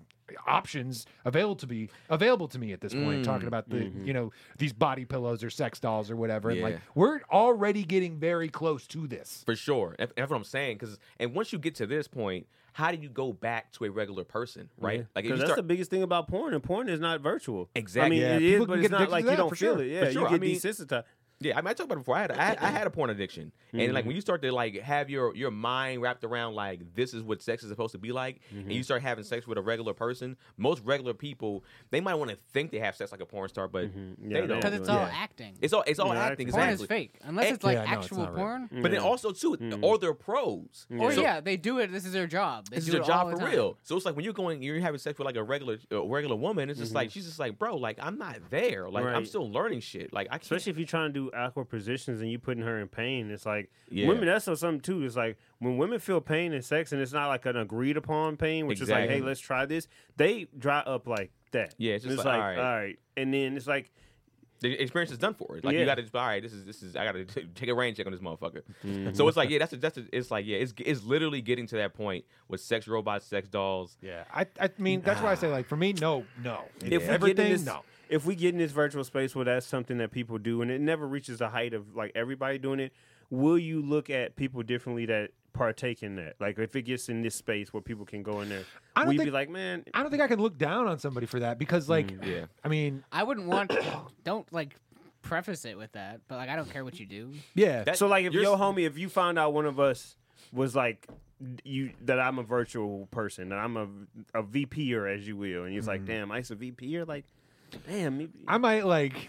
options available to me at this point talking about the these body pillows or sex dolls or whatever and like Yeah. we're already getting very close to this. For sure. That's what I'm saying. And once you get to this point, how do you go back to a regular person, right? Like if you Because that's start, the biggest thing about porn, and porn is not virtual. Exactly. I mean, Yeah, it is, people but can it's get not addicted like to you that, don't for feel sure. it. Yeah, For sure. you I get mean- desensitized. yeah, I talked about it before. I had a porn addiction, and like when you start to like have your mind wrapped around like this is what sex is supposed to be like, and you start having sex with a regular person, most regular people they might want to think they have sex like a porn star, but Yeah, they don't. Because it's all acting. It's all Yeah, acting. Porn Exactly. is fake. Unless it's like Yeah, no, it's actual not real. porn. But then also too, or they're pros. Or So- yeah, they do it. This is their job. They This is do a it job all the for time. real. So it's like when you're having sex with like a regular woman, it's just like she's just like, bro, like I'm not there. Like I'm Right. still learning shit. Like I can't. Especially if you're trying to do awkward positions and you putting her in pain, it's like Yeah. women. That's something too. It's like when women feel pain in sex, and it's not like an agreed upon pain, which is like, Exactly. hey, let's try this. They dry up like that. Yeah, it's just And like, all right, and then it's like, the experience is done for it. Like Yeah. you got to just all right. This is I got to take a rain check on this motherfucker. So it's like it's like it's literally getting to that point with sex robots, sex dolls. Yeah, I mean that's why I say like for me, no. if we get in Everything, this, no. if we get in this virtual space where that's something that people do, and it never reaches the height of like everybody doing it, will you look at people differently that partake in that? Like if it gets in this space where people can go in there, I don't will you be think- like, man, I don't think I can look down on somebody for that because like Yeah. I mean I wouldn't want. Don't like preface it with that. But like, I don't care what you do. yeah That- so like if you're your s- homie, if you found out one of us was like that I'm a virtual person, that I'm a VPer, as you will, and he's like, damn, Ice a VPer, like, damn, maybe. I might like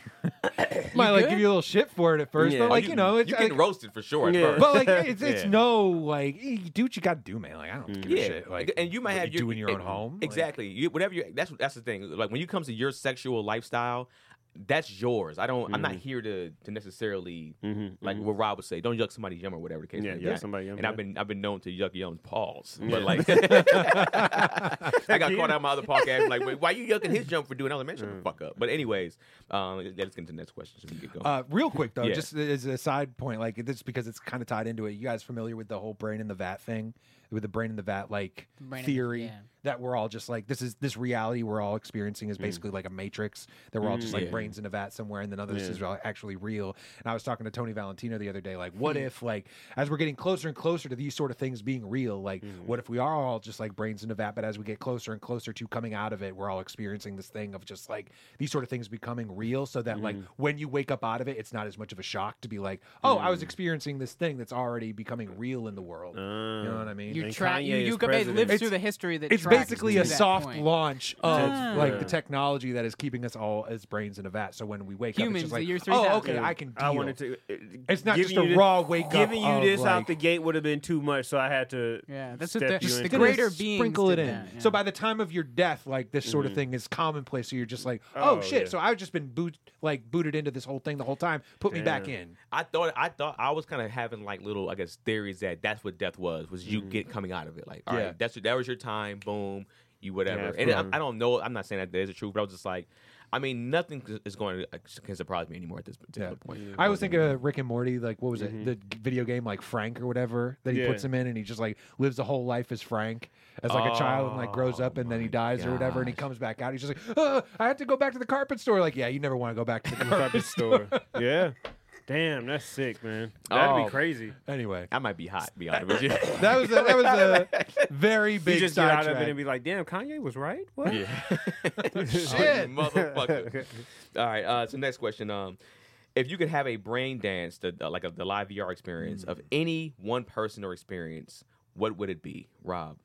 give you a little shit for it at first, Yeah. but Oh, like you it's you getting roasted for sure. At Yeah. first. but like it's Yeah. no like hey, do what you got to do, man. Like I don't give a Yeah, shit. Like and you might what have you do in your own home. Like, Exactly. Whatever you. That's the thing. Like when you comes to your sexual lifestyle, that's yours. I'm not here to necessarily like what Rob would say. Don't yuck somebody's yum or whatever the case. Yeah, may yuck be. somebody yum, And yeah. I've been known to yuck your own paws, Yeah. but like I got caught out my other podcast. Like, wait, why you yucking his jump for doing? I was like, man, shut the fuck up. But anyways, let's get into the next question so we can get going. Real quick though, Yeah. just as a side point, like this because it's kind of tied into it. You guys familiar with the whole brain in the vat thing? With the brain in the vat like Brain in- theory yeah. that we're all just like this reality we're all experiencing is basically like a matrix that we're all just like Yeah. brains in a vat somewhere and then others Yeah. is actually real. And I was talking to Tony Valentino the other day, like what if like as we're getting closer and closer to these sort of things being real, like what if we are all just like brains in a vat, but as we get closer and closer to coming out of it, we're all experiencing this thing of just like these sort of things becoming real, so that like when you wake up out of it, it's not as much of a shock to be like, oh, I was experiencing this thing that's already becoming real in the world. You know what I mean? You And track. Kanye is You live president. through the history that It's tracks basically to a that soft point. launch of like Yeah. the technology that is keeping us all as brains in a vat. So when we wake Humans, up, the it's year just like, 3000. oh, okay, I can deal. I wanted to. It's not giving just a you this- raw wake up Giving you of, this like, out the gate would have been too much, so I had to. Yeah, that's step what you the into greater this. beings sprinkle it did in. that, yeah. So by the time of your death, like this sort of thing is commonplace. So you're just like, oh, Oh, shit. yeah. So I've just been booted into this whole thing the whole time. Put me back Damn. in. I thought I was kind of having like little, I guess, theories that that's what death was you get coming out of it. Like, all Yeah. right, that was your time, boom, you whatever. Yeah, and fun. I don't know, I'm not saying that there's a truth, but I was just like, I mean, nothing is going to can surprise me anymore at this particular point. I was thinking of Rick and Morty, like what was it, the video game like Frank or whatever that he Yeah. puts him in, and he just like lives a whole life as Frank, as like a child, and like grows up, and then he my dies or whatever, and he gosh. comes back out. He's just like, I had to go back to the carpet store. Like, yeah, you never want to go back to the carpet store. Yeah. Damn, that's sick, man. That'd Oh. be crazy. Anyway, I might be hot, to be honest with you. that was a very You big just get out of it sidetrack. and be like, damn, Kanye was right? What? Yeah. Shit. Motherfucker. All right, so next question. If you could have a brain dance, the live VR experience of any one person or experience, what would it be, Rob?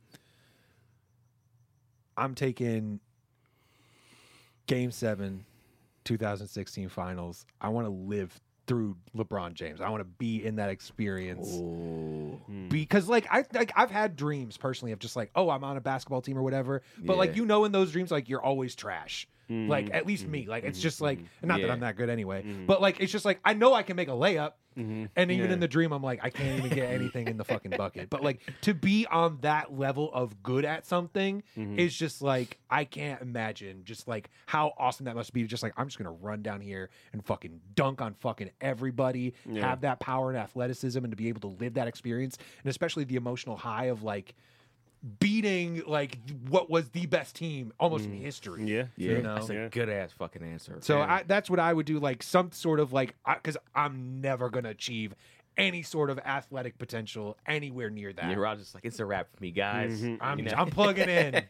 I'm taking Game 7, 2016 Finals. I want to live through LeBron James. I want to be in that experience. Because I've had dreams personally of just like, oh, I'm on a basketball team or whatever. But like, Yeah. you know, in those dreams, like you're always trash. Like at least me. Like it's just like, not that Yeah. I'm that good anyway. But like it's just like I know I can make a layup. And even Yeah. in the dream, I'm like, I can't even get anything in the fucking bucket. But like to be on that level of good at something is just like I can't imagine just like how awesome that must be. Just like I'm just gonna run down here and fucking dunk on fucking everybody, have that power and athleticism, and to be able to live that experience, and especially the emotional high of like beating like what was the best team almost in history. Yeah. Yeah, You know? that's a Yeah. good ass fucking answer. So man. that's what I would do, like some sort of like, because I'm never gonna achieve any sort of athletic potential anywhere near that. yeah, Rob's just like, it's a wrap for me, guys. I'm plugging in.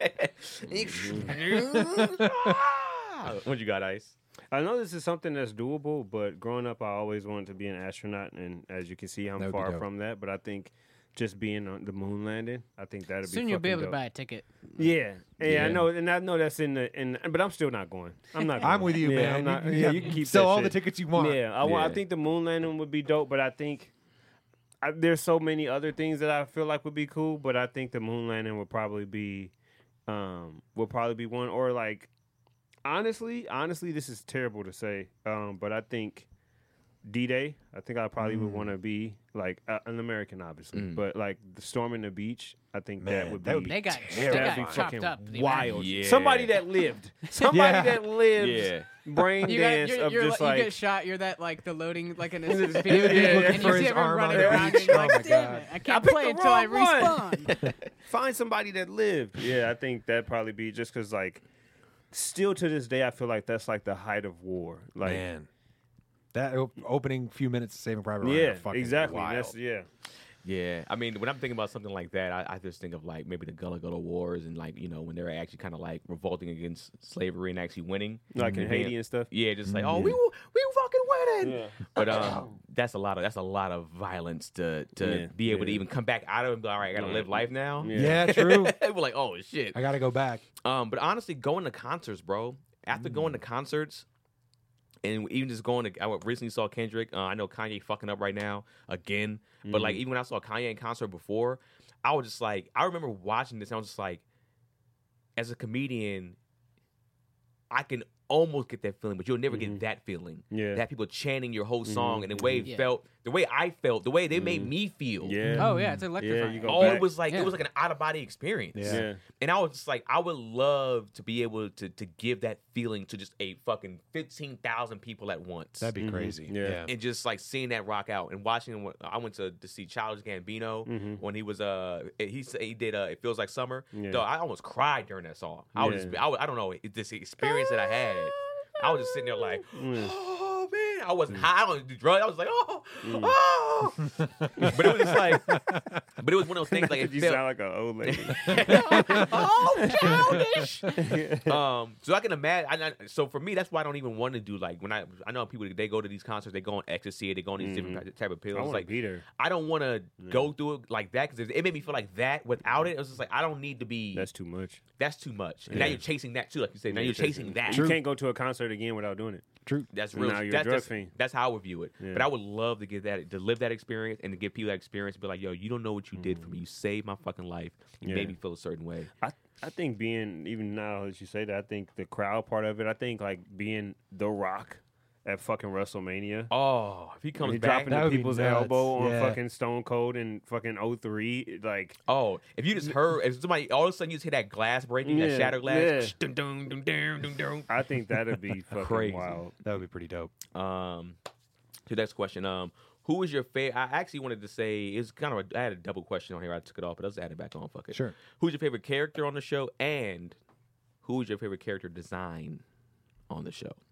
What you got, Ice? I know this is something that's doable, but growing up, I always wanted to be an astronaut, and as you can see, That I'm would be far dope. from that. But I think just being on the moon landing, I think that'd be Soon you'll be fucking able to dope. buy a ticket. Yeah, Yeah. I know that's in the but I'm still not going. I'm not. Going. I'm with you, Yeah, man. I'm not, You- yeah, you can keep sell that all shit. the tickets you want. Yeah, I Yeah. think the moon landing would be dope, but I think there's so many other things that I feel like would be cool. But I think the moon landing would probably be one, or like honestly, this is terrible to say, but I think D-Day. I think I probably would want to be like an American, obviously, but like the storming the beach. I think Man, that would that would be. be They got That'd be chopped fucking up. the wild. Yeah. Somebody that lived. Somebody Yeah. that lived. Yeah. Brain You, got, dance you're, of you're, just you like. get shot. You're that like the loading like in a Dude, video he's game, looking and for you see his everyone arm running on the around, beach. and you're Oh like, my damn God. it, I can't picked play the until I wrong one. respawn. Find somebody that lived. Yeah, I think that'd probably be just because, like, still to this day, I feel like that's like the height of war. Like, Man, that opening few minutes of Saving Private Ryan yeah, are fucking exactly. wild. That's Yeah, I mean, when I'm thinking about something like that, I just think of like maybe the Gullah Gullah Wars and like, you know, when they're actually kind of like revolting against slavery and actually winning. like in Mhm. Haiti and stuff. Yeah, just like, oh, we were fucking winning. Yeah. But that's a lot of violence to Yeah, be able to yeah. even come back out of it and be all right, I gotta live life now. Yeah. Yeah, true. We're like, oh shit. I gotta go back. But honestly, going to concerts, bro. After going to concerts, and even just going to, I recently saw Kendrick. I know Kanye fucking up right now again. But like, even when I saw Kanye in concert before, I was just like, I remember watching this, and I was just like, as a comedian, I can almost get that feeling, but you'll never get that feeling. Yeah. That people chanting your whole song and the way it Yeah. felt, the way I felt, the way they made me feel. Yeah. Oh yeah, it's electrifying. you go Oh, back. it was like Yeah. an out of body experience. Yeah. And I was just like, I would love to be able to give that feeling to just a fucking 15,000 people at once. That'd be crazy. Yeah. And just like seeing that rock out and watching him. I went to see Childish Gambino when he was he did It Feels Like Summer. Yeah. Though I almost cried during that song. I was Yeah. I don't know, this experience that I had. I was just sitting there like, oh man, I wasn't high. I don't do drugs. I was like, oh. But it was just like, but it was one of those things like it you felt. sound like an old lady. Oh, childish. So I can imagine. So for me, that's why I don't even want to do like when I know people they go to these concerts, they go on ecstasy, they go on these different type of pills. I want Like to be there. I don't want to go through it like that because it made me feel like that. Without it, it was just like I don't need to be. That's too much. That's too much. And now you're chasing that too, like you said. Now you're chasing that. You can't go to a concert again without doing it. True. That's And real. now you're a that's, drug that's, fiend. that's how I would view it. Yeah. But I would love to get that, to live that experience, and to give people that experience. Be like, yo, you don't know what you did for me. You saved my fucking life. You Yeah. made me feel a certain way. I think being, even now as you say that, I think the crowd part of it, I think like being The Rock at fucking WrestleMania. Oh, if he comes He back, dropping that the would be people's nuts. elbow on Yeah. fucking Stone Cold and fucking 03, like oh, if you just heard, if somebody all of a sudden you just hear that glass breaking, that Yeah, shatter glass, yeah. dun, dun, dun, dun, dun, dun. I think that'd be fucking Crazy. wild. That would be pretty dope. To the next question, who is your favorite? I actually wanted to say it's kind of I had a double question on here. I took it off, but I'll just add it back on. Fuck it. Sure. Who's your favorite character on the show, and who is your favorite character design on the show?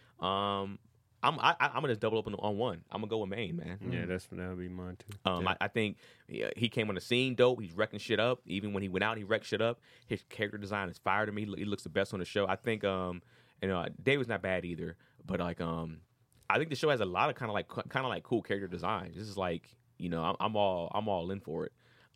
I'm gonna just double up on one. I'm gonna go with Maine, man. Yeah, that would be mine too. I think he came on the scene dope. He's wrecking shit up. Even when he went out, he wrecked shit up. His character design is fire to me. He looks the best on the show. I think David's not bad either, but like I think the show has a lot of kind of like cool character designs. This is like I'm all in for it.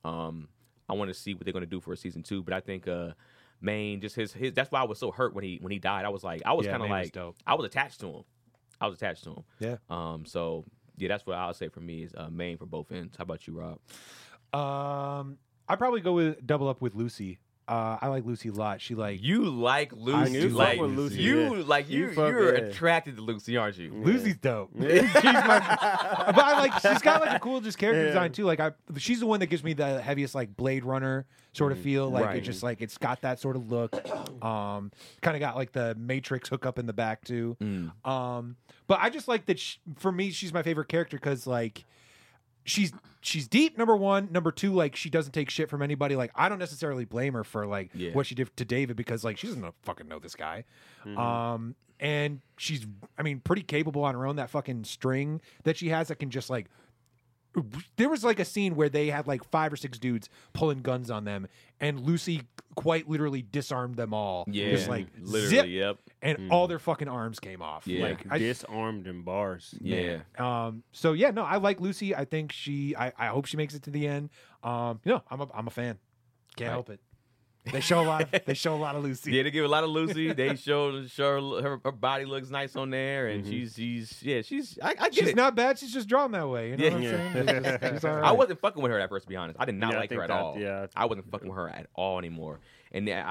I want to see what they're gonna do for a season 2, but I think Maine just his that's why I was so hurt when he died. I was kind of Maine was like dope. I was attached to him. Yeah. So yeah, that's what I would say for me is Maine for both ends. How about you, Rob? I'd probably go with double up with Lucy. I like Lucy a lot. She like You like Lucy? do like fuck with Lucy, you're attracted to Lucy, aren't you? Lucy's dope. She's my, but she's got like a cool just character design too. Like she's the one that gives me the heaviest like Blade Runner sort of feel. Like Right. it's just like it's got that sort of look. Kind of got like the Matrix hookup in the back too. But I just like that. For me, she's my favorite character because like she's deep. Number one, number two, like she doesn't take shit from anybody. Like I don't necessarily blame her for like what she did to David because like she doesn't fucking know this guy. And she's, I mean, pretty capable on her own. That fucking string that she has that can just like. There was like a scene where they had like 5 or 6 dudes pulling guns on them, and Lucy quite literally disarmed them all. Yeah, just like literally. zip, Yep. and all their fucking arms came off. Yeah. Like Disarmed in bars. Yeah. so yeah, no, I like Lucy. I think I hope she makes it to the end. I'm a fan. Can't help it. They show a lot of Lucy. Yeah, they give a lot of Lucy. They show her body looks nice on there, and I get She's it. not bad. She's just drawn that way. You know what I'm saying? She's all right. I wasn't fucking with her at first, to be honest. I did not Yeah, I like her think at that- all. yeah. I wasn't fucking with her at all anymore. And then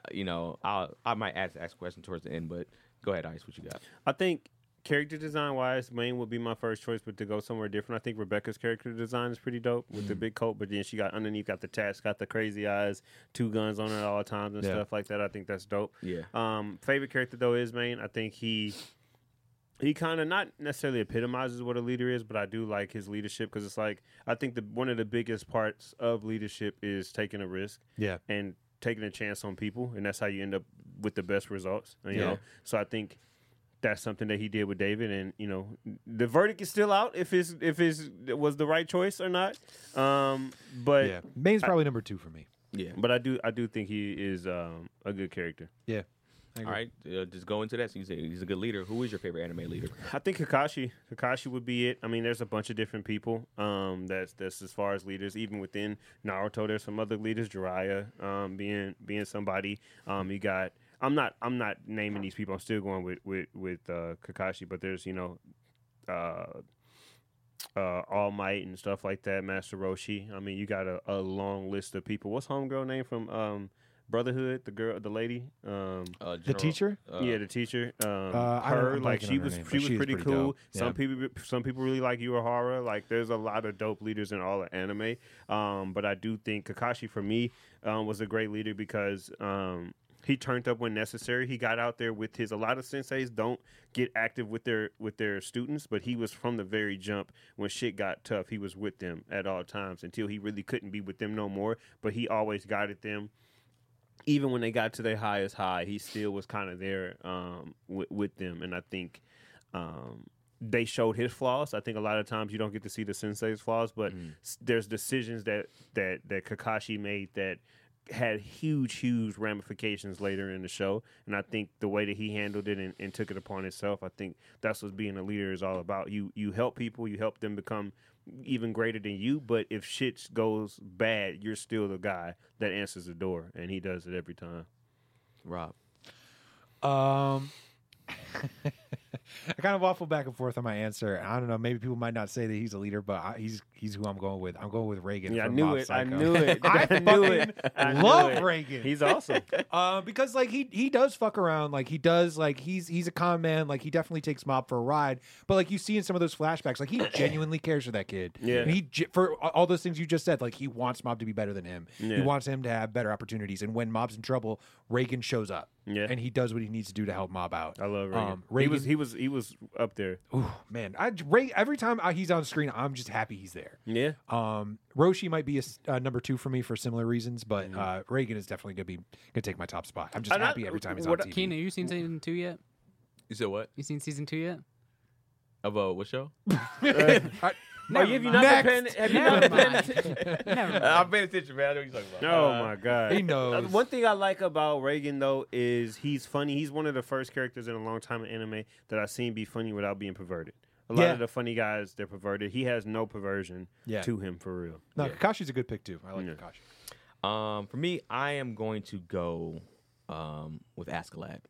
I might ask a question towards the end, but go ahead, Ice. What you got? I think character design wise, Maine would be my first choice, but to go somewhere different, I think Rebecca's character design is pretty dope with the big coat, but then she got underneath, got the tats, got the crazy eyes, 2 guns on her at all times and stuff like that. I think that's dope. Yeah. Favorite character though is Maine. I think he kind of not necessarily epitomizes what a leader is, but I do like his leadership because it's like I think one of the biggest parts of leadership is taking a risk. Yeah. And taking a chance on people, and that's how you end up with the best results. You Yeah. know, so I think that's something that he did with David, and the verdict is still out if his was the right choice or not. But Yeah. Maine's probably number 2 for me. Yeah. but I do think he is a good character. Yeah. All right. Just go into that. So you say he's a good leader. Who is your favorite anime leader? I think Kakashi. Kakashi would be it. I mean, there's a bunch of different people. That's as far as leaders. Even within Naruto, there's some other leaders. Jiraiya, being somebody. You got. I'm not naming these people. I'm still going with Kakashi. But there's All Might and stuff like that. Master Roshi. I mean, you got a long list of people. What's homegirl name from Brotherhood, the lady, The teacher? yeah, the teacher. I'm like blanking she on her was name, she but was she is pretty pretty cool. dope. Some people really like Uehara. Like there's a lot of dope leaders in all of anime. But I do think Kakashi for me was a great leader because he turned up when necessary. He got out there with a lot of senseis don't get active with their students, but he was from the very jump when shit got tough. He was with them at all times until he really couldn't be with them no more. But he always guided them. Even when they got to their highest high, he still was kind of there with them. And I think they showed his flaws. I think a lot of times you don't get to see the sensei's flaws, but there's decisions that Kakashi made that had huge ramifications later in the show. And I think the way that he handled it and took it upon himself, I think that's what being a leader is all about. You help people, you help them become even greater than you, but if shit goes bad, you're still the guy that answers the door, and he does it every time. Rob. I kind of waffle back and forth on my answer. I don't know. Maybe people might not say that he's a leader, but he's who I'm going with. I'm going with Reagan. Yeah, I from knew Mob it. Psycho. I knew it. I knew it. I knew love it. Reagan. He's awesome. Because like he does fuck around. Like he does. Like he's a con man. Like he definitely takes Mob for a ride. But like you see in some of those flashbacks, like he genuinely cares for that kid. Yeah. And for all those things you just said, like he wants Mob to be better than him. Yeah. He wants him to have better opportunities. And when Mob's in trouble, Reagan shows up. Yeah. And he does what he needs to do to help Mob out. I love Reagan. Reagan He was up there. Ooh, man, every time he's on screen, I'm just happy he's there. Yeah. Roshi might be a number 2 for me for similar reasons, but Reagan is definitely gonna take my top spot. I'm just And happy every time he's on TV. Keena, you seen season 2 yet? You said what? You seen season 2 yet? Of what show? Have you not been paying? Have you not been paying attention? Never mind. I'm paying attention, man. I know what you're talking about. Oh my god, He knows. One thing I like about Reagan though is he's funny. He's one of the first characters in a long time in anime that I've seen be funny without being perverted. A lot Yeah. of the funny guys, they're perverted. He has no perversion Yeah. to him for real. No, Kakashi's a good pick too. I like Yeah. Kakashi. For me, I am going to go with Askeladd.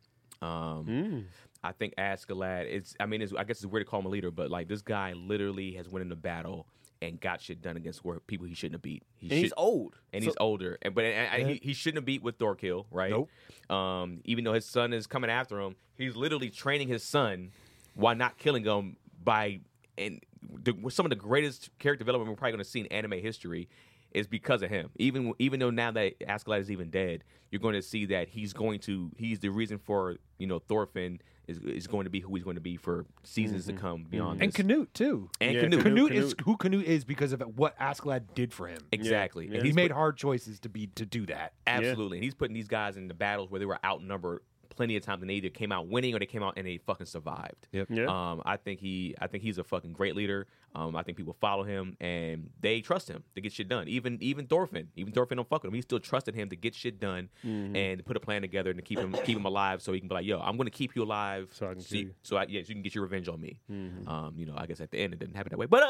I think Askeladd I guess it's weird to call him a leader, but like this guy literally has went into battle and got shit done against people he shouldn't have beat. He's old. And he's older, but he shouldn't have beat with Thorkill, right? Nope. Even though his son is coming after him, he's literally training his son while not killing him some of the greatest character development we're probably going to see in anime history is because of him. Even though now that Askeladd is even dead, you're going to see that he's the reason for Thorfinn is going to be who he's going to be for seasons to come beyond And this. Canute too. And Yeah, Canute. Canute is who Canute is because of what Askeladd did for him. Exactly. Yeah. And He he's made hard choices to do that. absolutely. And he's putting these guys in the battles where they were outnumbered plenty of times, and they either came out winning or they came out and they fucking survived. Yep. Yeah. I think he's a fucking great leader. I think people follow him and they trust him to get shit done. Even Thorfinn don't fuck with him. He still trusted him to get shit done and to put a plan together and to keep him alive, so he can be like, yo, I'm going to keep you alive, So I can kill you. so you can get your revenge on me. I guess at the end it didn't happen that way, but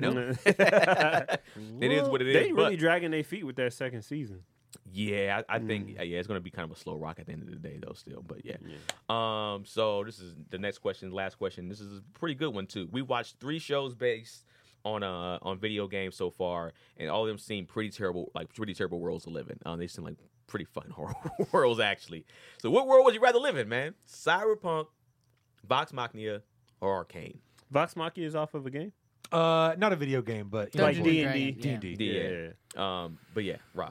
it is what it is. They but- really dragging their feet with that second season. Yeah, I think it's going to be kind of a slow rock at the end of the day, though. Still, but yeah. So this is the next question, last question. This is a pretty good one too. We watched 3 shows based on video games so far, and all of them seem pretty terrible worlds to live in. They seem like pretty fucking horrible worlds, actually. So, what world would you rather live in, man? Cyberpunk, Vox Machina, or Arcane? Vox Machina is off of a game. Not a video game, but Like Dungeons and D&D. Dragons, yeah. D&D. Yeah. But yeah, Rob.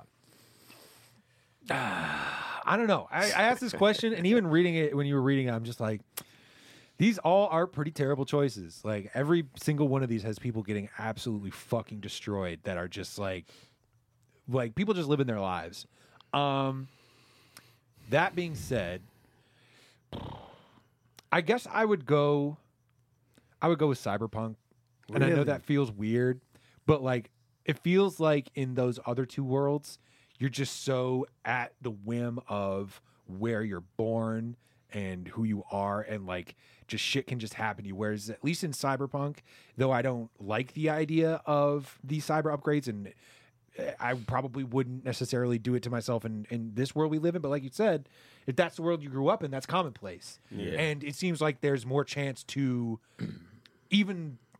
I don't know. I asked this question, and even reading it when you were reading it, I'm just like, these all are pretty terrible choices. Like every single one of these has people getting absolutely fucking destroyed that are just like people just living their lives. That being said, I guess I would go with Cyberpunk. And I know that feels weird, but like it feels like in those other 2 worlds, you're just so at the whim of where you're born and who you are, and like just shit can just happen to you. Whereas at least in Cyberpunk, though I don't like the idea of these cyber upgrades, and I probably wouldn't necessarily do it to myself in this world we live in, but like you said, if that's the world you grew up in, that's commonplace. Yeah. And it seems like there's more chance to even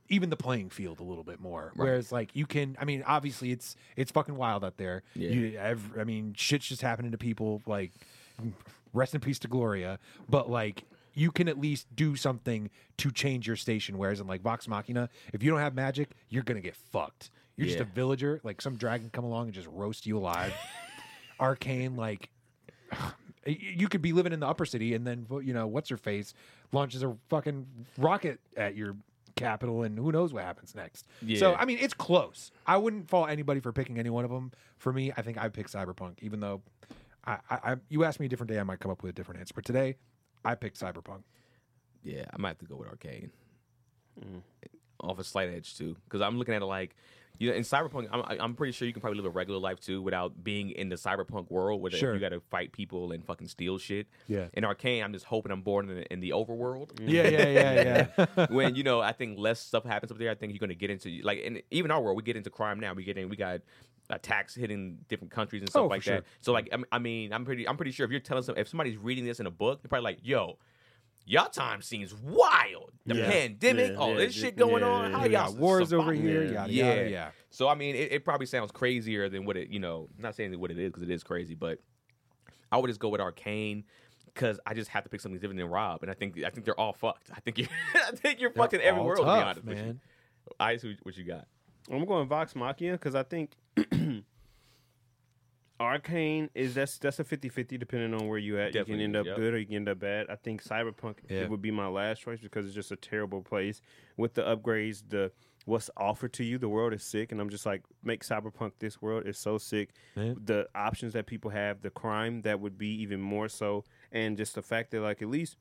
even the playing field a little bit more. Whereas like you can, I mean, obviously it's fucking wild out there. Yeah. I mean, shit's just happening to people. Like, rest in peace to Gloria. But like, you can at least do something to change your station. Whereas in like Vox Machina, if you don't have magic, you're gonna get fucked. You're just a villager. Like some dragon come along and just roast you alive. Arcane, like. You could be living in the upper city, and then what's her face launches a fucking rocket at your capital, and who knows what happens next. Yeah. So I mean, it's close. I wouldn't fault anybody for picking any one of them. For me, I think I'd pick Cyberpunk, even though you asked me a different day, I might come up with a different answer. But today, I picked Cyberpunk. Yeah, I might have to go with Arcane. Off a slight edge too, because I'm looking at it like, in Cyberpunk, I'm pretty sure you can probably live a regular life too without being in the Cyberpunk world where you got to fight people and fucking steal shit. Yeah. In Arcane, I'm just hoping I'm born in the overworld. Yeah. When I think less stuff happens up there, I think you're going to get into like, and even our world, we get into crime now. We got attacks hitting different countries and stuff like that. So like, I mean, I'm pretty sure if you're telling if somebody's reading this in a book, they're probably like, yo. Y'all time seems wild. The pandemic, all this shit going on. How y'all wars survive? over here? Yada, yada, yeah. So I mean, it probably sounds crazier than what it. Not saying what it is because it is crazy, but I would just go with Arcane because I just have to pick something different than Rob, and I think they're all fucked. I think you're fucking every world. To be honest, man. Ice, what you got? I'm going Vox Machina because I think Arcane that's a 50-50 depending on where you at. Definitely, you can end up good or you can end up bad. I think Cyberpunk it would be my last choice because it's just a terrible place with the upgrades, what's offered to you. The world is sick, and I'm just like, make Cyberpunk this world is so sick. Man. The options that people have, the crime that would be even more so, and just the fact that like at least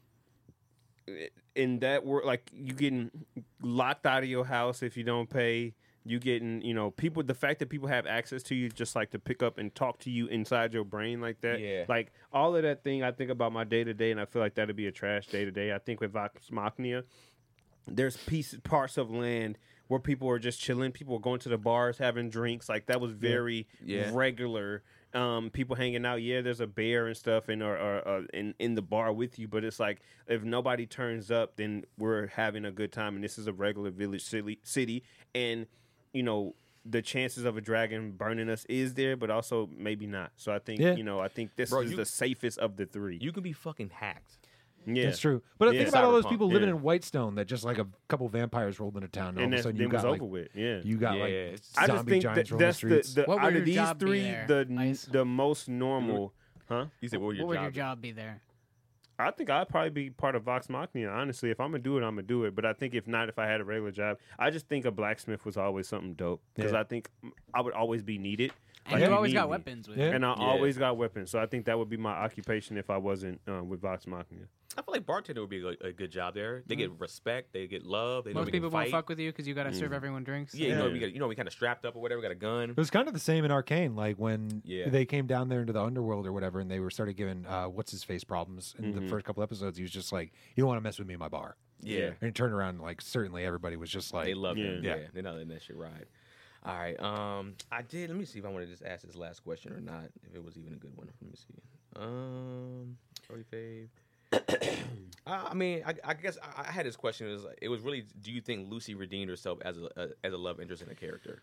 in that world, like you getting locked out of your house if you don't pay. You getting, people, the fact that people have access to you just like to pick up and talk to you inside your brain like that. Yeah. Like all of that thing, I think about my day to day, and I feel like that'd be a trash day to day. I think with Vox Machina, there's parts of land where people are just chilling. People are going to the bars, having drinks. Like that was very regular. People hanging out. Yeah, there's a bear and stuff in the bar with you, but it's like if nobody turns up, then we're having a good time, and this is a regular village city, and the chances of a dragon burning us is there, but also maybe not. So I think I think this is the safest of the three. You can be fucking hacked. Yeah, that's true. But think about all those people living yeah. in Whitestone that just like a couple vampires rolled into town, and all of a sudden you got over like with. Yeah, you got like I just zombie think giants roaming the that's streets. the What out would of your these job be three, there, Ice? the most normal. Huh? You said, what What would your job be there? I think I'd probably be part of Vox Machina. Honestly, if I'm gonna do it, I'm gonna do it. But I think if not, if I had a regular job, I just think a blacksmith was always something dope because I think I would always be needed. And Like, you always need got me. weapons with Yeah. you. And I always got weapons, so I think that would be my occupation if I wasn't with Vox Machina. I feel like bartender would be a good job there. They get respect, they get love. They know Most we can people won't fight. fuck with you because you got to serve everyone drinks. Yeah, we kind of strapped up or whatever. We got a gun. It was kind of the same in Arcane, like when Yeah. they came down there into the underworld or whatever, and they started giving what's his face problems in the first couple episodes. He was just like, "You don't want to mess with me in my bar." Yeah, And he turned around, like certainly everybody was just like, they love him. Yeah. Yeah, they're not letting that shit ride. All right, I did. Let me see if I want to just ask this last question or not. If it was even a good one. Let me see. Early fave. I mean, I guess I had this question. It was really, do you think Lucy redeemed herself as a love interest in a character?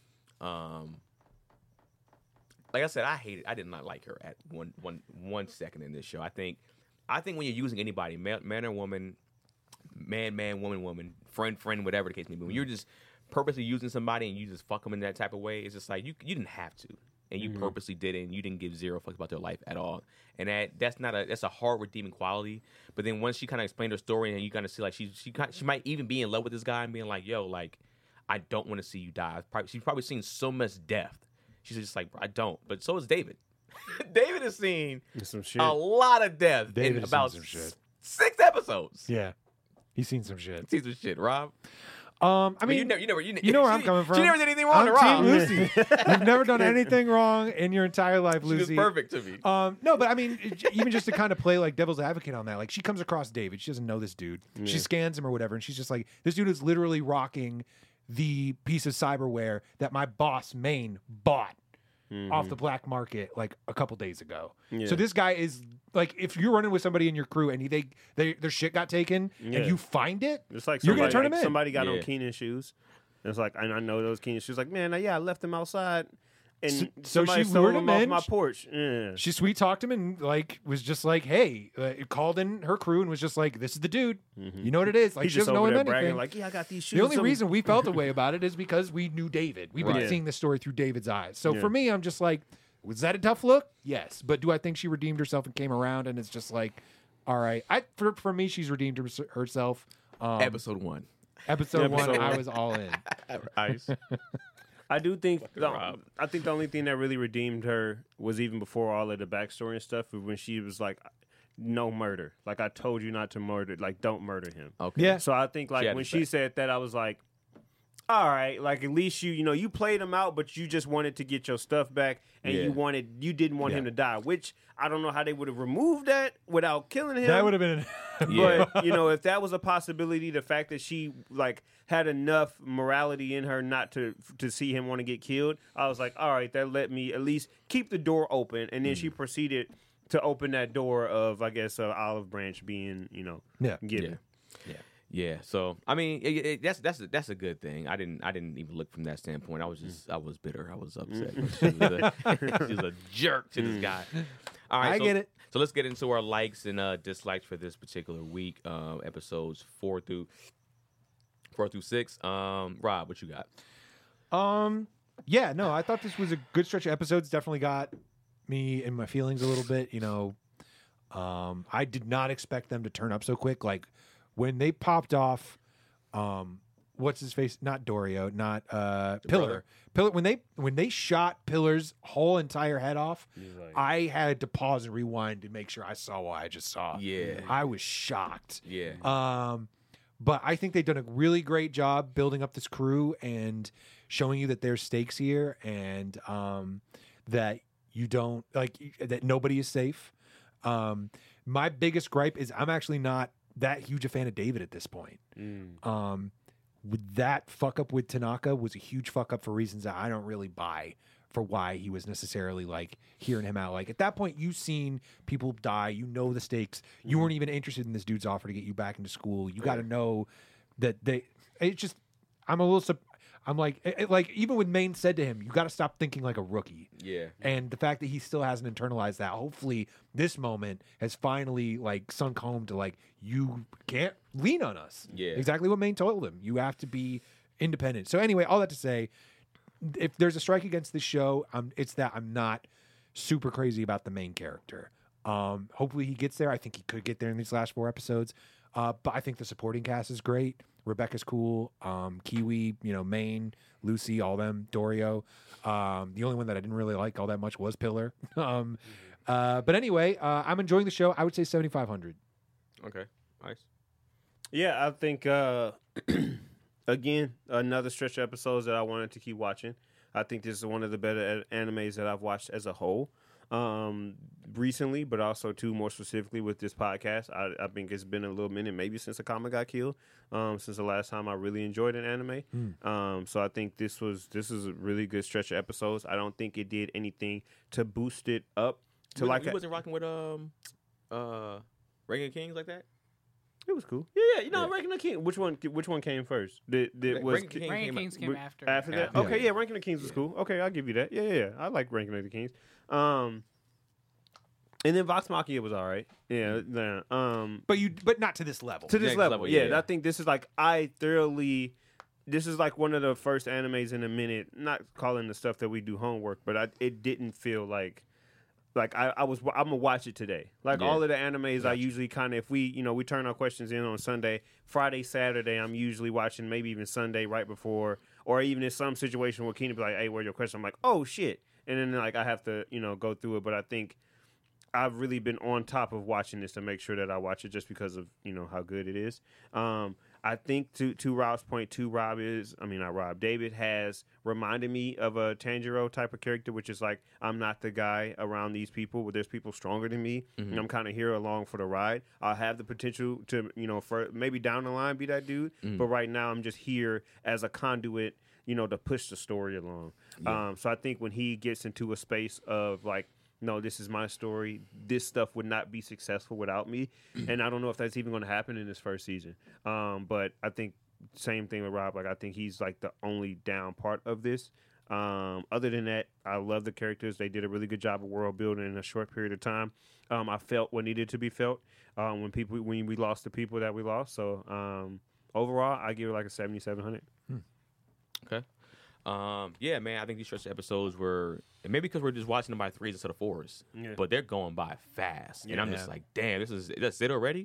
Like I said, I did not like her at one second in this show. I think when you're using anybody, man or woman, man, woman, friend, whatever the case may be, when you're just purposely using somebody and you just fuck them in that type of way, it's just like you didn't have to, and you purposely did it, and you didn't give zero fucks about their life at all, and that's a hard redeeming quality. But then once she kind of explained her story, and you kind of see like she might even be in love with this guy and being like, yo, like I don't want to see you die. She's probably seen so much death. She's just like, I don't. But so is David. David has seen Some shit. a lot of death David in has about seen some shit. 6 episodes. yeah, he's seen some shit. See some shit, Rob. I But mean, you know where I'm coming from. She never did anything wrong to I'm Rob. Team Lucy. You've never done anything wrong in your entire life, She was Lucy. perfect to me. No, but I mean, even just to kind of play like devil's advocate on that, like she comes across David, she doesn't know this dude. She scans him or whatever, and she's just like, this dude is literally rocking the piece of cyberware that my boss Maine bought off the black market like a couple days ago. Yeah. So this guy is like if you're running with somebody in your crew and their shit got taken Yeah. and you find it, It's like you're somebody, gonna turn them like in. somebody got Yeah. on Keenan shoes. And it's like, and I know those Keenan shoes. Like, man, yeah, I left them outside, and So somebody she stole lured them him off in. my porch. Yeah. She sweet talked him and like was just like, hey, called in her crew and was just like, this is the dude. You know what it is. Like He's she just doesn't know over him there anything. bragging, like, yeah, I got these shoes. The only Some- reason we felt a way about it is because we knew David. We've been Right. seeing the story through David's eyes. So Yeah. for me, I'm just like, was that a tough look? Yes. But do I think she redeemed herself and came around? And it's just like, all right. For me, she's redeemed herself. Episode 1. Episode one, Episode I one. was all in. Ice. I do think Rob. I think the only thing that really redeemed her was even before all of the backstory and stuff, when she was like, "No murder." Like, I told you not to murder. Like, don't murder him. Okay. Yeah. So I think like had when his she back. said that, I was like, all right, like at least you played him out, but you just wanted to get your stuff back, and Yeah. you didn't want him to die. Which I don't know how they would have removed that without killing him. That would have been. Yeah. But if that was a possibility, the fact that she like had enough morality in her not to see him want to get killed, I was like, all right, that let me at least keep the door open. And then she proceeded to open that door of, I guess, olive branch being, Yeah. given. Yeah, so I mean, that's a good thing. I didn't even look from that standpoint. I was bitter. I was upset. She was a jerk to this guy. All right, I get it. So let's get into our likes and dislikes for this particular week. Episodes 4 through 6. Rob, what you got? Yeah, no, I thought this was a good stretch of episodes. Definitely got me in my feelings a little bit. I did not expect them to turn up so quick. Like when they popped off, what's his face? Not Dorio, not Pillar. Pillar. When they shot Pillar's whole entire head off, I had to pause and rewind to make sure I saw what I just saw. Yeah. I was shocked. Yeah. But I think they've done a really great job building up this crew and showing you that there's stakes here and that you don't that nobody is safe. My biggest gripe is I'm actually not that huge a fan of David at this point. With that fuck up with Tanaka was a huge fuck up for reasons that I don't really buy for why he was necessarily like hearing him out. Like at that point, you've seen people die, you know the stakes. You weren't even interested in this dude's offer to get you back into school. You got to know that it's just. I'm like even when Maine said to him, you got to stop thinking like a rookie. Yeah. And the fact that he still hasn't internalized that, hopefully this moment has finally like sunk home to like, you can't lean on us. Yeah. Exactly what Maine told him. You have to be independent. So anyway, all that to say, if there's a strike against this show, it's that I'm not super crazy about the main character. Hopefully he gets there. I think he could get there in these last 4 episodes. But I think the supporting cast is great. Rebecca's cool. Kiwi, Maine, Lucy, all them, Dorio. The only one that I didn't really like all that much was Pillar. But anyway, I'm enjoying the show. I would say 7,500. Okay. Nice. Yeah, I think again, another stretch of episodes that I wanted to keep watching. I think this is one of the better animes that I've watched as a whole recently, but also too more specifically with this podcast. I think it's been a little minute, maybe since Akama got killed, since the last time I really enjoyed an anime. So I think this is a really good stretch of episodes. I don't think it did anything to boost it up to You wasn't rocking with Reagan Kings like that? It was cool. Yeah. Ranking the King. Which one came first? Ranking King Ranking Kings came after. After that? After Okay, that. yeah, Ranking the Kings was cool. Okay, I'll give you that. Yeah. I like Ranking of the Kings. And then Vox Machina was all right. Yeah. But not to this level. To this Next level, level, yeah. yeah. I think this is like this is like one of the first animes in a minute. Not calling the stuff that we do homework, but it didn't feel like I'm gonna watch it today. Like Yeah. all of the animes, I usually kind of, if we turn our questions in on Sunday, Friday, Saturday, I'm usually watching, maybe even Sunday right before, or even in some situation where Keenan be like, "Hey, where's your question?" I'm like, "Oh shit," and then like I have to go through it. But I think I've really been on top of watching this to make sure that I watch it just because of how good it is. I think to Rob's point, David has reminded me of a Tanjiro type of character, which is like, I'm not the guy around these people, but there's people stronger than me, and I'm kind of here along for the ride. I'll have the potential to, for maybe down the line be that dude, but right now I'm just here as a conduit, to push the story along. So I think when he gets into a space of like no, this is my story. This stuff would not be successful without me. And I don't know if that's even going to happen in this first season. But I think same thing with Rob. Like, I think he's like the only down part of this. Other than that, I love the characters. They did a really good job of world building in a short period of time. I felt what needed to be felt when we lost the people that we lost. So overall, I give it like a 7,700. Okay. Yeah, man. I think these first episodes were maybe because we're just watching them by threes instead of fours, but they're going by fast, and I'm just like, damn, that's it already.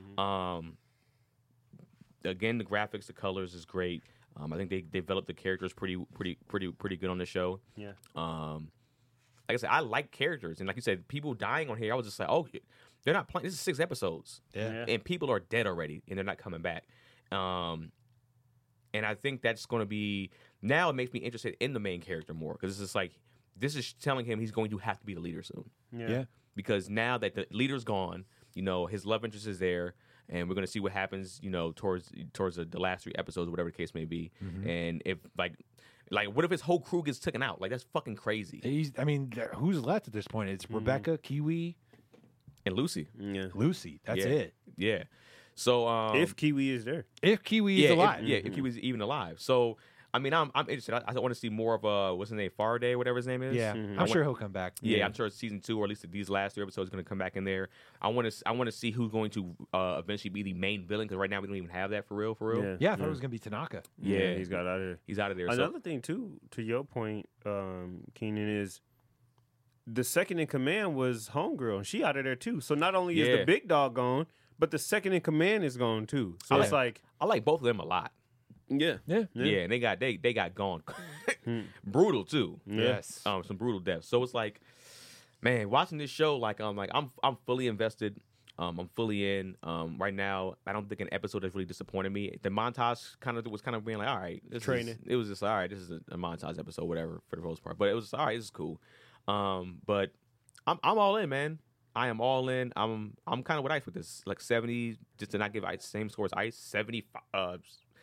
Again, the graphics, the colors is great. I think they developed the characters pretty good on the show. Yeah. Like I said, I like characters, and like you said, people dying on here. I was just like, oh, they're not playing. This is 6 episodes, and people are dead already, and they're not coming back. And I think that's going to be now. It makes me interested in the main character more because it's just like this is telling him he's going to have to be the leader soon. Yeah. Because now that the leader's gone, his love interest is there. And we're gonna see what happens, towards the last 3 episodes, whatever the case may be. Mm-hmm. And if like what if his whole crew gets taken out? Like that's fucking crazy. Who's left at this point? It's Rebecca, Kiwi, And Lucy, Lucy. That's yeah. it. Yeah. So if Kiwi is there, If Kiwi is alive, if he was even alive. So I mean, I'm interested. I want to see more of what's his name, Faraday, whatever his name is. Yeah, I'm sure he'll come back. Yeah, I'm sure season 2 or at least these last 3 episodes are going to come back in there. I want to see who's going to eventually be the main villain because right now we don't even have that for real. Yeah, I thought it was gonna be Tanaka. Yeah, he's got out of there. He's out of there. Another thing too, to your point, Keenan, is the second in command was Homegirl, and she out of there too. So not only is the big dog gone, but the second in command is gone too. So it's like I like both of them a lot. Yeah. And they got gone brutal too. Yes. Some brutal deaths. So it's like, man, watching this show, I'm fully invested. I'm fully in. Right now, I don't think an episode has really disappointed me. The montage was being like, all right, it was just all right. This is a montage episode, whatever, for the most part. But it was all right. This is cool. But I'm all in, man. I am all in. I'm kind of with Ice with this, like 70, just to not give Ice same score as Ice, 75.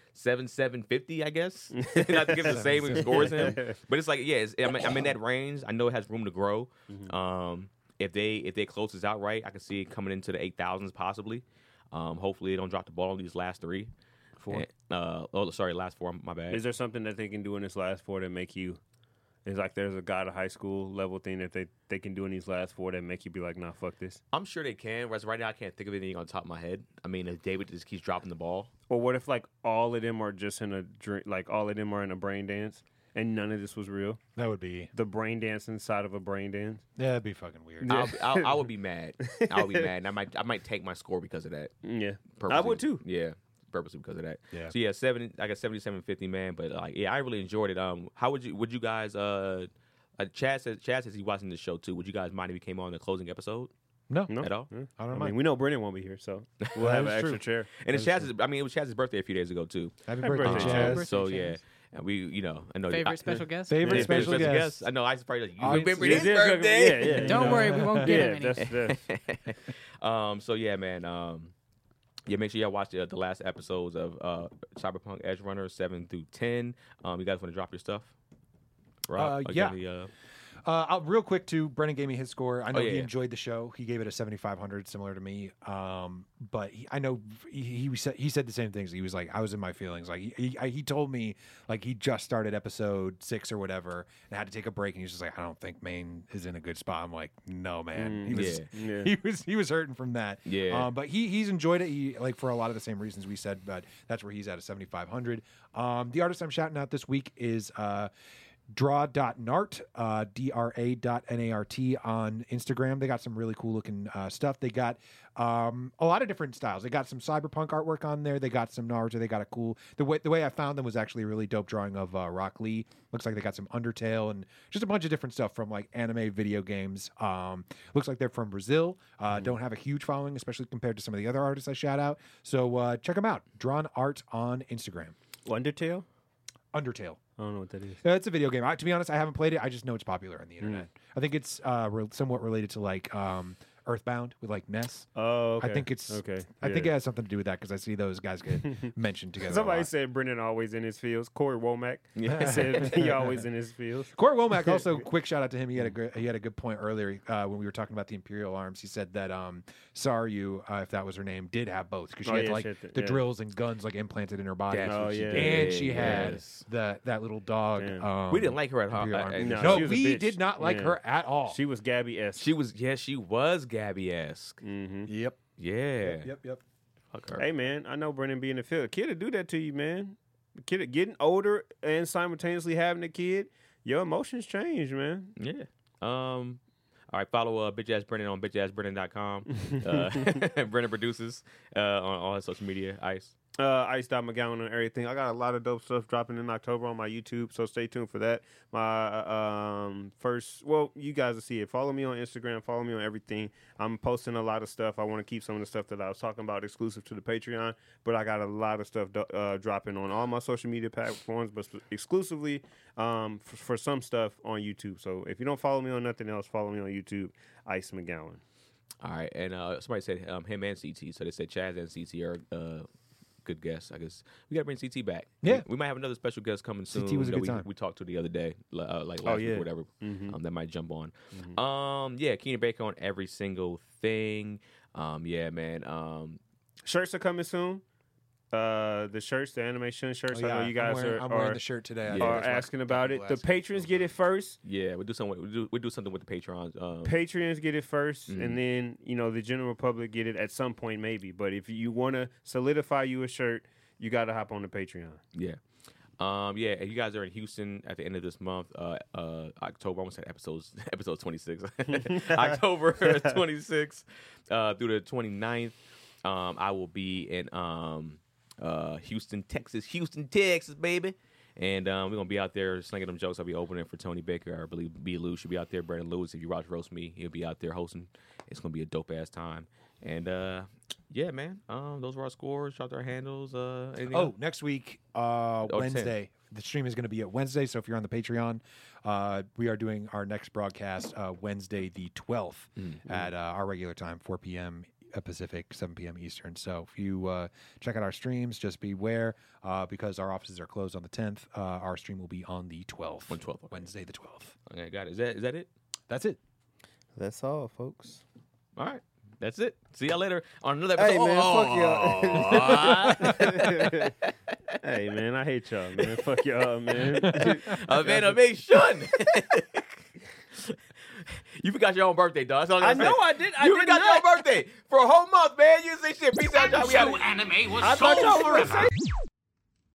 750, I guess. Not to give the same score as him, but it's like, I'm in that range. I know it has room to grow. If they close this out right, I can see it coming into the 8,000s possibly. Hopefully they don't drop the ball on these last 3. 4. Last 4. My bad. Is there something that they can do in this last 4 that make you? It's like there's a God of high school level thing that they can do in these last 4 that make you be like, nah, fuck this. I'm sure they can. Whereas right now I can't think of anything on top of my head. I mean, if David just keeps dropping the ball. Or what if like all of them are just in a drink, like all of them are in a brain dance, and none of this was real? That would be the brain dance inside of a brain dance. Yeah, that'd be fucking weird. I would be mad. I would be mad. And I might take my score because of that. Yeah, purposely. I would too. Yeah. Purposely because of that. Yeah. So yeah, I got 7750, man. But I really enjoyed it. How would you guys? Chad says he's watching this show too. Would you guys mind if he came on the closing episode? No, At all? Yeah. I don't I mind. mean, we know Brennan won't be here, so we'll have an extra chair. And it's Chaz's. I mean, it was Chaz's birthday a few days ago too. Happy Happy birthday, birthday, Chaz. Chaz. So Chaz. yeah, and we, I know. Favorite special guest? Favorite special guest. I know. I was probably like, you Oh, remember it's- his birthday? Yeah, Don't worry, we won't get him any. That's So yeah, man. Make sure y'all watch the last episodes of Cyberpunk Edge Runner 7 through 10. You guys want to drop your stuff? Rob, yeah. again, Real quick too, Brennan gave me his score. I know he yeah. enjoyed the show. He gave it a 7,500, similar to me. But I know he said the same things. He was like, I was in my feelings. Like he told me like he just started episode 6 or whatever and had to take a break. And he was just like, I don't think Maine is in a good spot. I'm like, no, man. He was hurting from that. Yeah. But he's enjoyed it. He like for a lot of the same reasons we said. But that's where he's at a 7,500. The artist I'm shouting out this week is draw.nart, DRA.NART on Instagram. They got some really cool looking stuff. They got a lot of different styles. They got some cyberpunk artwork on there. They got some Naruto. They got a cool, the way I found them was actually a really dope drawing of Rock Lee. Looks like they got some Undertale and just a bunch of different stuff from like anime, video games. Looks like they're from Brazil. Don't have a huge following, especially compared to some of the other artists I shout out. So check them out. Drawn Art on Instagram. Undertale? Undertale. I don't know what that is. It's a video game. To be honest, I haven't played it. I just know it's popular on the internet. I think it's somewhat related to like Earthbound with like Ness. Oh, okay. I think it's okay. I think it yeah. has something to do with that because I see those guys get mentioned together. Somebody a lot. said Brendan always in his fields. Corey Womack Yeah. said he always in his fields. Corey Womack also quick shout out to him. He had a good point earlier when we were talking about the Imperial Arms. He said that Saryu, if that was her name, did have both because she had like the drills and guns like implanted in her body. That's what she yeah. did. And she had Yes. that little dog. Damn. We didn't like her at all. Imperial Arms. No, No, she was a we bitch. did not like Yeah. her at all. She was Gabby-esque. She was Gabby-esque. Mm-hmm. Yep. Yeah. Yep. Fuck her. Hey, man, I know Brendan be in the field. A kid will do that to you, man. A kid getting older and simultaneously having a kid, your emotions change, man. Yeah. All right, follow Bitch Ass Brendan on bitchassbrendan.com. Brendan produces on all his social media. Ice. Ice.McGowan on everything. I got a lot of dope stuff dropping in October on my YouTube, so stay tuned for that. My you guys will see it. Follow me on Instagram. Follow me on everything. I'm posting a lot of stuff. I want to keep some of the stuff that I was talking about exclusive to the Patreon, but I got a lot of stuff dropping on all my social media platforms, but exclusively for some stuff on YouTube. So if you don't follow me on nothing else, follow me on YouTube, Ice McGowan. All right, and somebody said him and CT, so they said Chaz and CT are good guests. I guess we got to bring CT back. Yeah. we might have another special guest coming soon. CT was a that good time. we talked to the other day, like last week yeah. or whatever. Mhm. That might jump on. Yeah, Keenan Baker on every single thing. Yeah, man. Shirts are coming soon. The shirts, the animation shirts. I know you guys I'm wearing the shirt today. I think Yeah. are that's what asking about it. people The ask. patrons get it first. Yeah, we do something. We do something with the Patreons. Patrons get it first, Mhm. and then the general public get it at some point, maybe. But if you want to solidify you a shirt, you got to hop on the Patreon. Yeah. Yeah, and you guys are in Houston at the end of this month, October. I almost said episode 26. October 26th through the 29th. I will be in Houston, Texas, baby. And we're going to be out there slinging them jokes. I'll be opening for Tony Baker. I believe B. Lou should be out there. Brandon Lewis, if you watch Roast Me, he'll be out there hosting. It's going to be a dope-ass time. And, yeah, man, those were our scores. Shout out our handles. Anything else? Next week, 10. Wednesday. The stream is going to be at Wednesday, so if you're on the Patreon, we are doing our next broadcast Wednesday the 12th at our regular time, 4 p.m. Pacific, 7 p.m. Eastern. So if you check out our streams, just beware because our offices are closed on the 10th. Our stream will be on the 12th. On 12th, okay. Wednesday the 12th. Okay, got it. Is that it? That's it. That's all, folks. All right. That's it. See y'all later on another episode. Hey, man, fuck y'all. Hey, man, I hate y'all, man. Fuck y'all, man. Shun. You forgot your own birthday, dog. That's all I I'm know I did. I You did forgot not. your own birthday for a whole month, man. You say shit. Peace out, y'all. We out. anime was I thought y'all were going to say